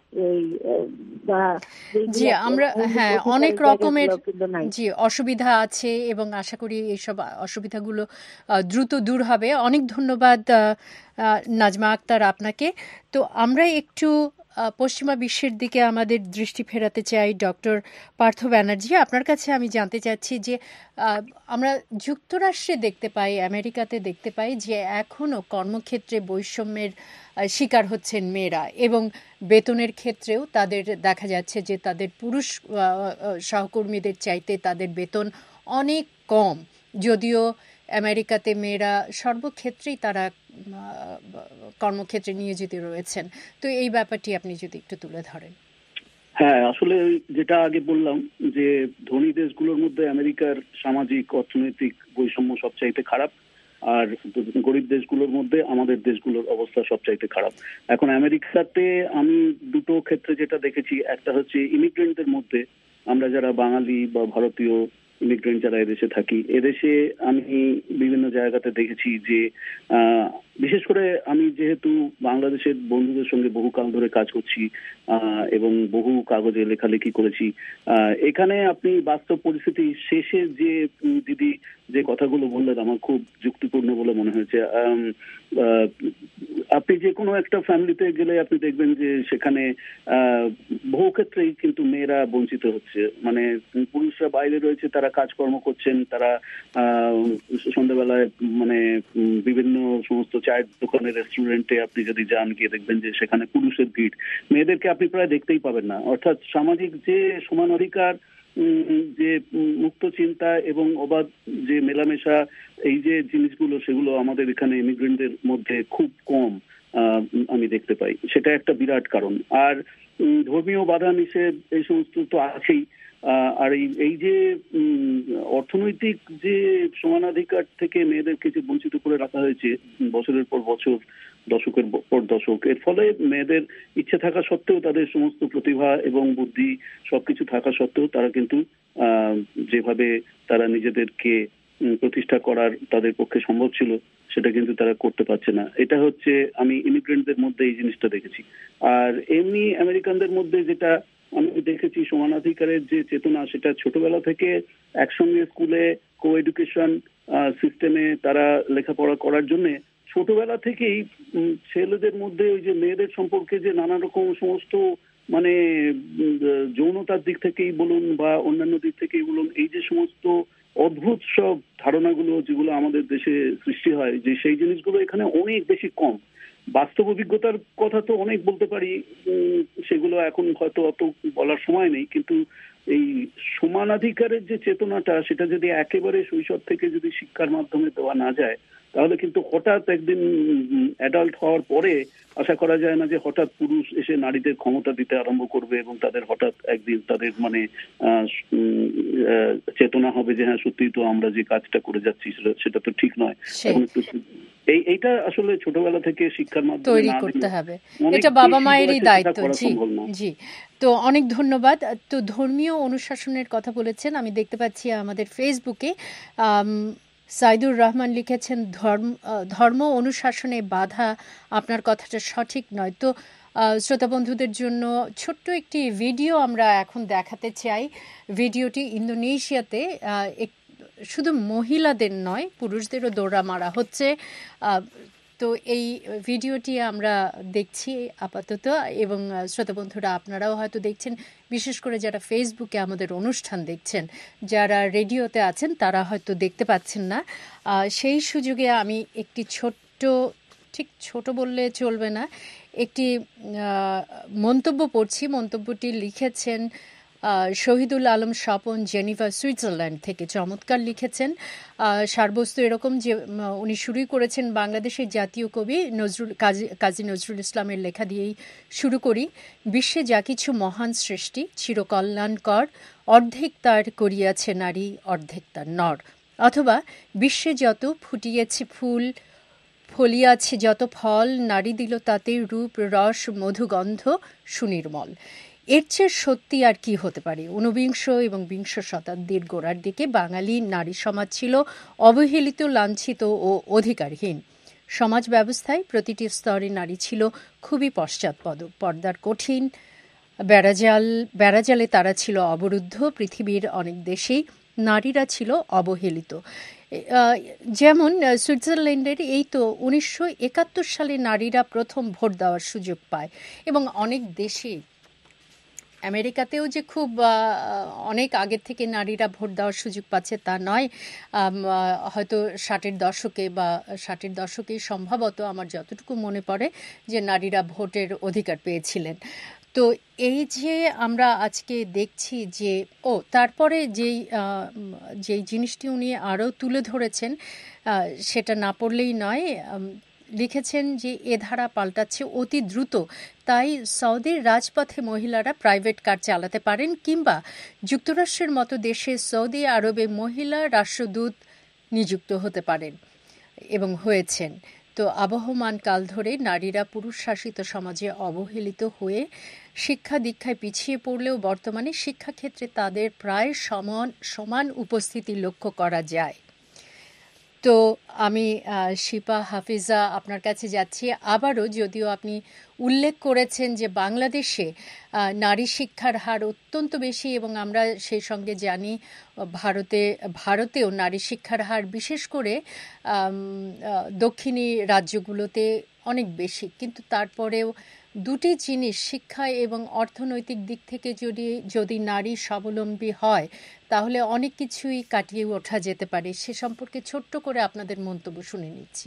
জি আমরা হ্যাঁ অনেক রকমের জি অসুবিধা আছে এবং আশা করি এইসব অসুবিধাগুলো দ্রুত দূর হবে। অনেক ধন্যবাদ নাজমা আক্তার আপনাকে। তো আমরা একটু পশ্চিমা বিশ্বের দিকে আমাদের দৃষ্টি ফেরাতে চাই। ডক্টর পার্থ ব্যানার্জি, আপনার কাছে আমি জানতে চাচ্ছি যে আমরা যুক্তরাষ্ট্রে দেখতে পাই, আমেরিকাতে দেখতে পাই যে এখনও কর্মক্ষেত্রে বৈষম্যের শিকার হচ্ছেন মেয়েরা এবং বেতনের ক্ষেত্রেও তাদের দেখা যাচ্ছে যে তাদের পুরুষ সহকর্মীদের চাইতে তাদের বেতন অনেক কম, যদিও আমেরিকাতে মেয়েরা সর্বক্ষেত্রেই তারা কর্মক্ষেত্রে নিয়োজিত রয়েছেন। তো এই ব্যাপারটি আপনি যদি একটু তুলে ধরেন। হ্যাঁ, আসলে যেটা আগে বললাম যে ধনী দেশগুলোর মধ্যে আমেরিকার সামাজিক অর্থনৈতিক বৈষম্য সবচাইতে খারাপ, আর গরিব দেশগুলোর মধ্যে আমাদের দেশগুলোর অবস্থা সবচাইতে খারাপ। এখন আমেরিকাতে আমি দুটো ক্ষেত্রে যেটা দেখেছি, একটা হচ্ছে ইমিগ্রেন্টদের মধ্যে, আমরা যারা বাঙালি বা ভারতীয় ইমিগ্রেন্ট যারা এদেশে থাকি, এদেশে আমি বিভিন্ন জায়গাতে দেখেছি যে বিশেষ করে আমি যেহেতু বাংলাদেশের বন্ধুদের সঙ্গে বহু কাল ধরে কাজ করছি এবং বহু কাগজে লেখালেখি করেছি, এখানে আপনি বাস্তব পরিস্থিতি শেষে যে দিদি যে কথাগুলো বললেন আমার খুব যুক্তিপূর্ণ বলে মনে হয়েছে। আপনি যে কোনো একটা ফ্যামিলিতে গেলে আপনি দেখবেন যে সেখানে বহু ক্ষেত্রেই কিন্তু মেয়েরা বঞ্চিত হচ্ছে। মানে পুরুষরা বাইরে রয়েছে, তারা কাজকর্ম করছেন, তারা সন্ধ্যাবেলায় মানে বিভিন্ন সমস্ত চায়ের দোকানে, রেস্টুরেন্টে আপনি যদি যান, গিয়ে দেখবেন যে সেখানে পুরুষের ভিড়, মেয়েদেরকে আপনি প্রায় দেখতেই পাবেন না। অর্থাৎ সামাজিক যে সমান অধিকার, যে মুক্ত চিন্তা এবং অবাধ যে মেলামেশা, এই যে জিনিসগুলো, সেগুলো আমাদের এখানে ইমিগ্রেন্টদের মধ্যে খুব কম আমি দেখতে পাই। সেটা একটা বিরাট কারণ। আর ধর্মীয় বাধা নিষেধ এই সমস্ত তো আছেই। আর এই যে অর্থনৈতিক যে সমানাধিকার থেকে মেয়েদেরকে যে বঞ্চিত করে রাখা হয়েছে বছরের পর বছর, দশকের পর দশক, এর ফলে মেয়েদের ইচ্ছে থাকা সত্ত্বেও, তাদের সমস্ত প্রতিভা এবং বুদ্ধি সবকিছু থাকা সত্ত্বেও তারা কিন্তু যেভাবে তারা নিজেদেরকে প্রতিষ্ঠা করার তাদের পক্ষে সম্ভব ছিল সেটা কিন্তু তারা করতে পারছে না। এটা হচ্ছে আমি ইমিগ্রেন্টদের মধ্যে এই জিনিসটা দেখেছি। আর এমনি আমেরিকানদের মধ্যে যেটা আমি দেখেছি, সমানাধিকারের যে চেতনা, সেটা ছোটবেলা থেকে একসঙ্গে স্কুলে কো এডুকেশন সিস্টেমে তারা লেখাপড়া করার জন্য ছোটবেলা থেকেই ছেলেদের মধ্যে ওই যে মেয়েদের সম্পর্কে যে নানা রকম সমস্ত মানে যৌনতার দিক থেকেই বলুন বা অন্যান্য দিক থেকেই বলুন, এই যে সমস্ত অদ্ভুত সব ধারণাগুলো যেগুলো আমাদের দেশে সৃষ্টি হয়, যে সেই জিনিসগুলো এখানে অনেক বেশি কম। বাস্তব অভিজ্ঞতার কথা তো অনেক বলতে পারি, সেগুলো এখন হয়তো অত বলার সময় নেই, কিন্তু এই সমানাধিকারের যে চেতনাটা, সেটা যদি একেবারে শৈশব থেকে যদি শিক্ষার মাধ্যমে দেওয়া না যায়, তাহলে কিন্তু হঠাৎ একদিন অ্যাডাল্ট হওয়ার পরে আশা করা যায় না যে হঠাৎ পুরুষ এসে নারীদের ক্ষমতা দিতে আরম্ভ করবে এবং তাদের হঠাৎ একদিন তাদের মানে চেতনা হবে যে হ্যাঁ সত্যি তো আমরা যে কাজটা করে যাচ্ছি সেটা তো ঠিক নয়। এই এইটা আসলে ছোটবেলা থেকে শিক্ষার মাধ্যমে তৈরি করতে হবে, এটা বাবা মায়েরই দায়িত্ব। জি জি তো অনেক ধন্যবাদ। তো ধর্মীয় অনুশাসনের কথা বলেছেন, আমি দেখতে পাচ্ছি আমাদের ফেসবুকে সাইদুর রহমান লিখেছেন ধর্ম ধর্ম অনুশাসনে বাধা, আপনার কথাটা সঠিক নয়। তো শ্রোতা বন্ধুদের জন্য ছোট্ট একটি ভিডিও আমরা এখন দেখাতে চাই। ভিডিওটি ইন্দোনেশিয়াতে শুধু মহিলাদের নয় পুরুষদেরও দৌড়া মারা হচ্ছে। তো এই ভিডিওটি আমরা দেখছি আপাতত, এবং শ্রোতা বন্ধুরা আপনারাও হয়তো দেখছেন, বিশেষ করে যারা ফেসবুকে আমাদের অনুষ্ঠান দেখছেন, যারা রেডিওতে আছেন তারা হয়তো দেখতে পাচ্ছেন না। সেই সুযোগে আমি একটি ছোট্ট, ঠিক ছোট বললে চলবে না, একটি মন্তব্য পড়ছি। মন্তব্যটি লিখেছেন শহীদুল আলম স্বপন, জেনিভা, সুইজারল্যান্ড থেকে। চমৎকার লিখেছেন। সারবস্তু এরকম যে উনি শুরুই করেছেন বাংলাদেশের জাতীয় কবি নজরুল কাজী কাজী নজরুল ইসলামের লেখা দিয়েই শুরু করি। বিশ্বে যা কিছু মহান সৃষ্টি চিরকল্যাণকর, অর্ধেক তার করিয়াছে নারী, অর্ধেক তার নর। অথবা বিশ্বে যত ফুটিয়েছে ফুল, ফলিয়াছে যত ফল, নারী দিল তাতে রূপ রস মধুগন্ধ সুনির্মল। এর চেয়ে সত্যি আর কি হতে পারে? ঊনবিংশ এবং বিংশ শতাব্দীর গোড়ার দিকে বাঙালি নারী সমাজ ছিল অবহেলিত, লাঞ্ছিত ও অধিকারহীন। সমাজ ব্যবস্থায় প্রতিটি স্তরে নারী ছিল খুবই পশ্চাৎপদ। পর্দার কঠিন বেড়াজাল বেড়াজালে তারা ছিল অবরুদ্ধ। পৃথিবীর অনেক দেশেই নারীরা ছিল অবহেলিত। যেমন সুইজারল্যান্ডের এই তো উনিশশো একাত্তর সালে নারীরা প্রথম ভোট দেওয়ার সুযোগ পায়, এবং অনেক দেশে, আমেরিকাতেও যে খুব অনেক আগের থেকে নারীরা ভোট দেওয়ার সুযোগ পাচ্ছে তা নয়। হয়তো ষাটের দশকে বা ষাটের দশকেই সম্ভবত আমার যতটুকু মনে পড়ে যে নারীরা ভোটের অধিকার পেয়েছিলেন। তো এই যে আমরা আজকে দেখছি যে ও তারপরে যেই যেই জিনিসটি উনি আরও তুলে ধরেছেন সেটা না পড়লেই নয়। লিখেছেন যে এ ধারা পাল্টাচ্ছে অতি দ্রুত, তাই সৌদির রাজপথে মহিলারা প্রাইভেট কার চালাতে পারেন, কিংবা যুক্তরাষ্ট্রের মতো দেশে সৌদি আরবে মহিলা রাষ্ট্রদূত নিযুক্ত হতে পারেন এবং হয়েছেন। তো আবহমান কাল ধরে নারীরা পুরুষ শাসিত সমাজে অবহেলিত হয়ে শিক্ষা দীক্ষায় পিছিয়ে পড়লেও বর্তমানে শিক্ষাক্ষেত্রে তাদের প্রায় সমান সমান উপস্থিতি লক্ষ্য করা যায়। তো আমি শিপা হাফিজা আপনার কাছে যাচ্ছি আবারও, যদিও আপনি উল্লেখ করেছেন যে বাংলাদেশে নারী শিক্ষার হার অত্যন্ত বেশি, এবং আমরা সেই সঙ্গে জানি ভারতে ভারতেও নারী শিক্ষার হার বিশেষ করে দক্ষিণী রাজ্যগুলোতে অনেক বেশি। কিন্তু তারপরেও দুটি জিনিস, শিক্ষা এবং অর্থনৈতিক দিক থেকে যদি যদি নারী স্বাবলম্বী হয় তাহলে অনেক কিছুই কাটিয়ে ওঠা যেতে পারে। সে সম্পর্কে ছোট্ট করে আপনাদের মন্তব্য শুনে নিচ্ছি।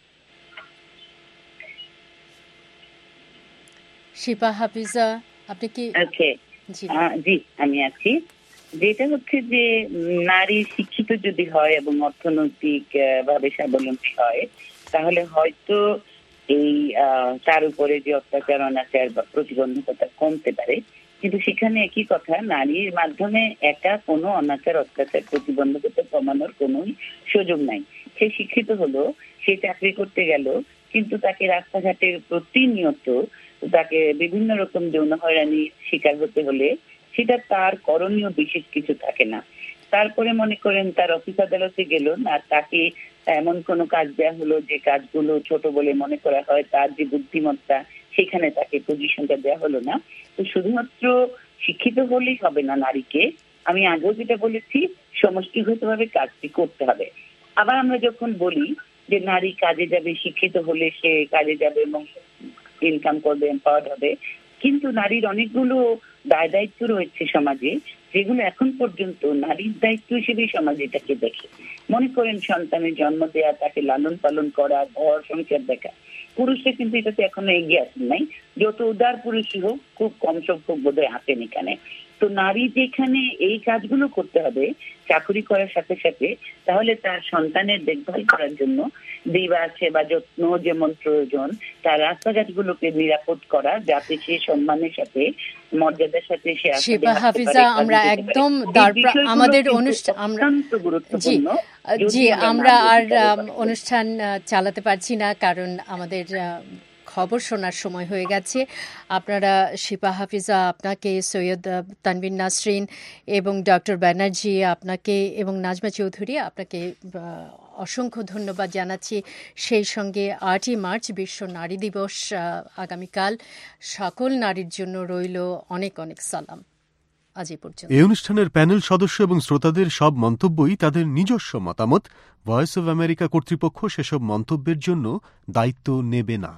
শিপা হাফিজা, আপনি কি? জি, আমি আছি। যেটা হচ্ছে যে নারী শিক্ষিত যদি হয় এবং অর্থনৈতিক ভাবে স্বাবলম্বী হয় তাহলে হয়তো এই তার উপরে যে অত্যাচার অনাচার বা প্রতিবন্ধকতা কমতে পারে। কিন্তু সেখানে একই কথা, নারীর মাধ্যমে একা কোনো অনাচার অত্যাচার প্রতিবন্ধকতা কমানোর কোনো সুযোগ নাই। সে শিক্ষিত হলো, সে চাকরি করতে গেল, কিন্তু তাকে রাস্তাঘাটে প্রতিনিয়ত তাকে বিভিন্ন রকম যৌন হয়রানির শিকার হতে হলে সেটা তার করণীয় বিশেষ কিছু থাকে না। তারপরে মনে করেন তার অফিস আদালতে গেল না, তাকে এমন কোনো কাজ দেওয়া হলো যে কাজগুলো ছোট বলে মনে করা হয়, তার যে বুদ্ধিমত্তা সেখানে তাকে পজিশনটা দেওয়া হলো না। তো শুধুমাত্র শিক্ষিত হলেই হবে না নারীকে, আমি আগেও যেটা বলেছি, সমষ্টিগতভাবে কাজটি করতে হবে। আবার আমরা যখন বলি যে নারী কাজে যাবে, শিক্ষিত হলে সে কাজে যাবে এবং ইনকাম করবে, এম্পাওয়ার্ড হবে, কিন্তু নারীর অনেকগুলো দায় দায়িত্ব রয়েছে সমাজে যেগুলো এখন পর্যন্ত নারীর দায়িত্ব হিসেবে সমাজ এটাকে দেখে। মনে করেন সন্তানের জন্ম দেয়া, তাকে লালন পালন করা, ঘর সংসার দেখা। পুরুষরা কিন্তু এটাতে এখনো এগিয়ে আসেন নাই। যত উদার পুরুষই হোক, খুব কম সংখ্যক বোধহয় আসেন এখানে। তো নারী যেখানে এই কাজগুলো করতে হবে চাকরি করার সাথে সাথে, তাহলে তার সন্তানের দেখভাল করার জন্য দিবা সেবা যত্ন যেমন প্রয়োজন, তার রাস্তাঘাটগুলোকে নিরাপদ করা যাতে সে সম্মানের সাথে মর্যাদার সাথে সে শিপা হাফিজা, আমরা একদম আমাদের অনুষ্ঠান আমরা জি জি আমরা আর অনুষ্ঠান চালাতে পারছি না, কারণ আমাদের খবর শোনার সময় হয়ে গেছে। আপনারা শিপা হাফিজা, আপনাকে, সৈয়দ তানভীর নাসরিন এবং ডক্টর ব্যানার্জি আপনাকে এবং নাজমা চৌধুরী আপনাকে অসংখ্য ধন্যবাদ জানাচ্ছি। সেই সঙ্গে আটই মার্চ বিশ্ব নারী দিবস আগামীকাল, সকল নারীর জন্য রইল অনেক অনেক সালাম। আজ এই পর্যন্ত। এই অনুষ্ঠানের প্যানেল সদস্য এবং শ্রোতাদের সব মন্তব্যই তাদের নিজস্ব মতামত। ভয়েস অব আমেরিকা কর্তৃপক্ষ সেসব মন্তব্যের জন্য দায়িত্ব নেবে না।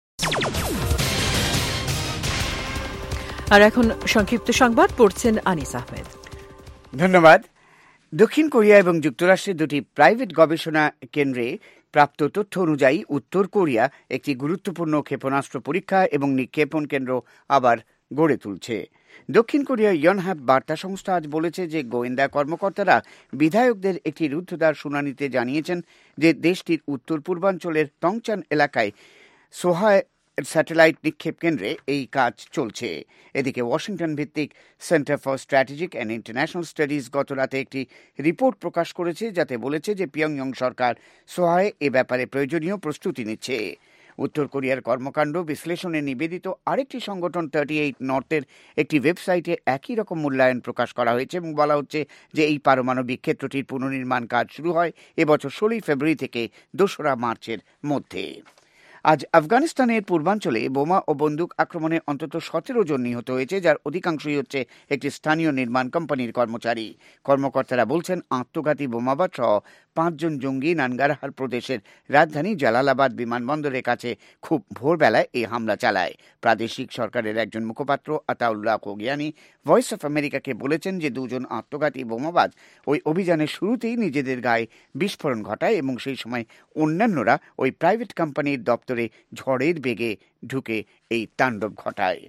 আর এখন সংক্ষিপ্ত সংবাদ পড়ছেন আনিস আহমেদ। ধন্যবাদ। দক্ষিণ কোরিয়া এবং যুক্তরাষ্ট্রের দুটি প্রাইভেট গবেষণা কেন্দ্রে প্রাপ্ত তথ্য অনুযায়ী উত্তর কোরিয়া একটি গুরুত্বপূর্ণ ক্ষেপণাস্ত্র পরীক্ষা এবং নিক্ষেপণ কেন্দ্র আবার গড়ে তুলছে। দক্ষিণ কোরিয়ার ইয়নহ্যাপ বার্তা সংস্থা আজ বলেছে যে গোয়েন্দা কর্মকর্তারা বিধায়কদের একটি রুদ্ধদ্বার শুনানিতে জানিয়েছেন যে দেশটির উত্তর পূর্বাঞ্চলের টংচান এলাকায় সোহায় স্যাটেলাইট নিক্ষেপ কেন্দ্রে এই কাজ চলছে। এদিকে ওয়াশিংটন ভিত্তিক Center for Strategic and International Studies গত রাতে একটি রিপোর্ট প্রকাশ করেছে, যাতে বলেছে যে পিয়ংইয়ং সরকার সোহায় এ ব্যাপারে প্রয়োজনীয় প্রস্তুতি নিচ্ছে। উত্তর কোরিয়ার কর্মকাণ্ড বিশ্লেষণে নিবেদিত আরেকটি সংগঠন থার্টি এইট নর্থের একটি ওয়েবসাইটে একই রকম মূল্যায়ন প্রকাশ করা হয়েছে এবং বলা হচ্ছে যে এই পারমাণবিক ক্ষেত্রটির পুনর্নির্মাণ কাজ শুরু হয় এবছর ষোলোই ফেব্রুয়ারি থেকে দোসরা মার্চের মধ্যে। আজ আফগানিস্তানের পূর্বাঞ্চলে বোমা ও বন্দুক আক্রমণে অন্তত সতেরো জন নিহত হয়েছে, যার অধিকাংশই হচ্ছে একটি স্থানীয় নির্মাণ কোম্পানির কর্মচারী। কর্মকর্তারা বলছেন আত্মঘাতী বোমাবাদ সহ পাঁচজন জঙ্গি নানগারহার প্রদেশের রাজধানী জালালাবাদ বিমানবন্দরের কাছে খুব ভোরবেলায় এই হামলা চালায়। প্রাদেশিক সরকারের একজন মুখপাত্র আতাউল্লাহ কোগিয়ানি ভয়েস অফ আমেরিকাকে বলেছেন যে দুজন আত্মঘাতী বোমাবাজ ওই অভিযানের শুরুতেই নিজেদের গায়ে বিস্ফোরণ ঘটায় এবং সেই সময় অন্যান্যরা ওই প্রাইভেট কোম্পানির দপ্তরে ঝড়ের বেগে ঢুকে এই তাণ্ডব ঘটায়।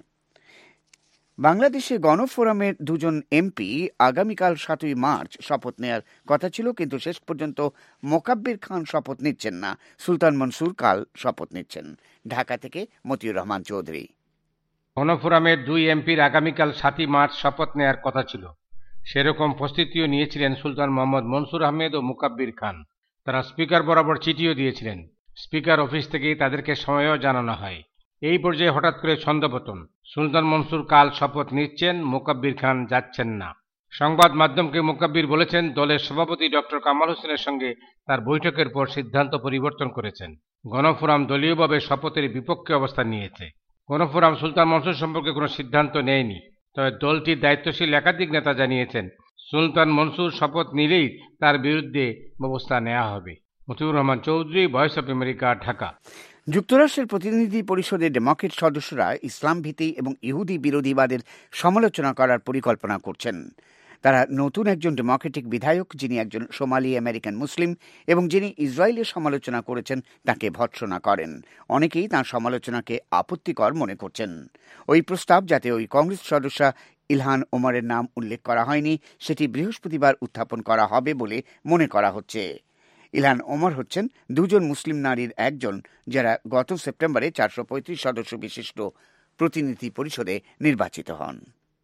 বাংলাদেশে গণফোরামের দুজন এমপি আগামীকাল সাতই মার্চ শপথ নেওয়ার কথা ছিল, কিন্তু শেষ পর্যন্ত মোকাব্বির খান শপথ নিচ্ছেন না। সুলতান মনসুর কাল শপথ নিচ্ছেন। ঢাকা থেকে মতিউর রহমান চৌধুরী। গণফোরামের দুই এমপির আগামীকাল সাতই মার্চ শপথ নেওয়ার কথা ছিল। সেরকম প্রস্তুতিও নিয়েছিলেন সুলতান মোহাম্মদ মনসুর আহমেদ ও মুকাব্বির খান। তারা স্পিকার বরাবর চিঠিও দিয়েছিলেন। স্পিকার অফিস থেকেই তাদেরকে সময়ও জানানো হয়। এই পর্যায়ে হঠাৎ করে ছন্দপতন। সুলতান মনসুর কাল শপথ নিচ্ছেন, মুকাব্বির খান যাচ্ছেন না। সংবাদ মাধ্যমকে মুকাব্বির বলেছেন দলের সভাপতি ডক্টর কামাল হোসেনের সঙ্গে তার বৈঠকের পর সিদ্ধান্ত পরিবর্তন করেছেন। গণফোরাম দলীয়ভাবে শপথের বিপক্ষে অবস্থান নিয়েছে। গণফোরাম সুলতান মনসুর সম্পর্কে কোনো সিদ্ধান্ত নেয়নি, তবে দলটির দায়িত্বশীল একাধিক নেতা জানিয়েছেন সুলতান মনসুর শপথ নিলেই তার বিরুদ্ধে ব্যবস্থা নেওয়া হবে। Motiur Rahman Chowdhury, voice of America, Dhaka. যুক্তরাষ্ট্রের প্রতিনিধি পরিষদের ডেমোক্রেট সদস্যরা ইসলাম ভীতি এবং ইহুদি বিরোধীবাদের সমালোচনা করার পরিকল্পনা করছেন। তারা নতুন একজন ডেমোক্রেটিক বিধায়ক, যিনি একজন সোমালি আমেরিকান মুসলিম এবং যিনি ইসরায়েলের সমালোচনা করেছেন, তাকে ভৎসনা করেন। অনেকেই তাঁর সমালোচনাকে আপত্তিকর মনে করছেন। ওই প্রস্তাব, যাতে ওই কংগ্রেস সদস্য ইলহান ওমরের নাম উল্লেখ করা হয়নি, সেটি বৃহস্পতিবার উত্থাপন করা হবে বলে মনে করা হচ্ছে। ইলহান ওমর হচ্ছেন দুজন মুসলিম নারীর একজন, যারা গত সেপ্টেম্বরে চারশো পঁয়ত্রিশ সদস্য বিশিষ্ট প্রতিনিধি পরিষদে নির্বাচিত হন।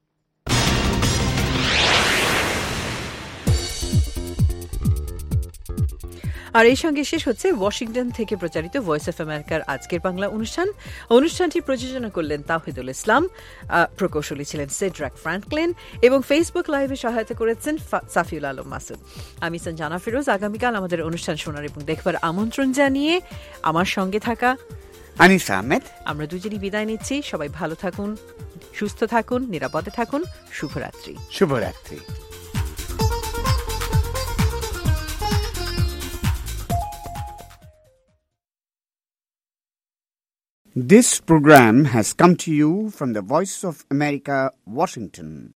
আর এই সঙ্গে শেষ হচ্ছে ওয়াশিংটন থেকে প্রচারিত ভয়েস অফ আমেরিকার আজকের বাংলা অনুষ্ঠান। অনুষ্ঠানটি প্রযোজনা করলেন তাওহিদুল ইসলাম, প্রকৌশলী ছিলেন সেড্রাক ফ্রাঙ্কলিন এবং ফেসবুক লাইভে সহায়তা করেছেন সাফিউল আলম মাসুদ। আমি সঞ্জানা ফিরোজ। আগামীকাল আমাদের অনুষ্ঠান শোনার এবং দেখবার আমন্ত্রণ জানিয়ে আমার সঙ্গে থাকা আনিস আহমেদ, আমরা দুজনই বিদায় নিচ্ছি। সবাই ভালো থাকুন, সুস্থ থাকুন, নিরাপদে থাকুন। শুভরাত্রি। শুভরাত্রি। This program has come to you from the Voice of America, Washington.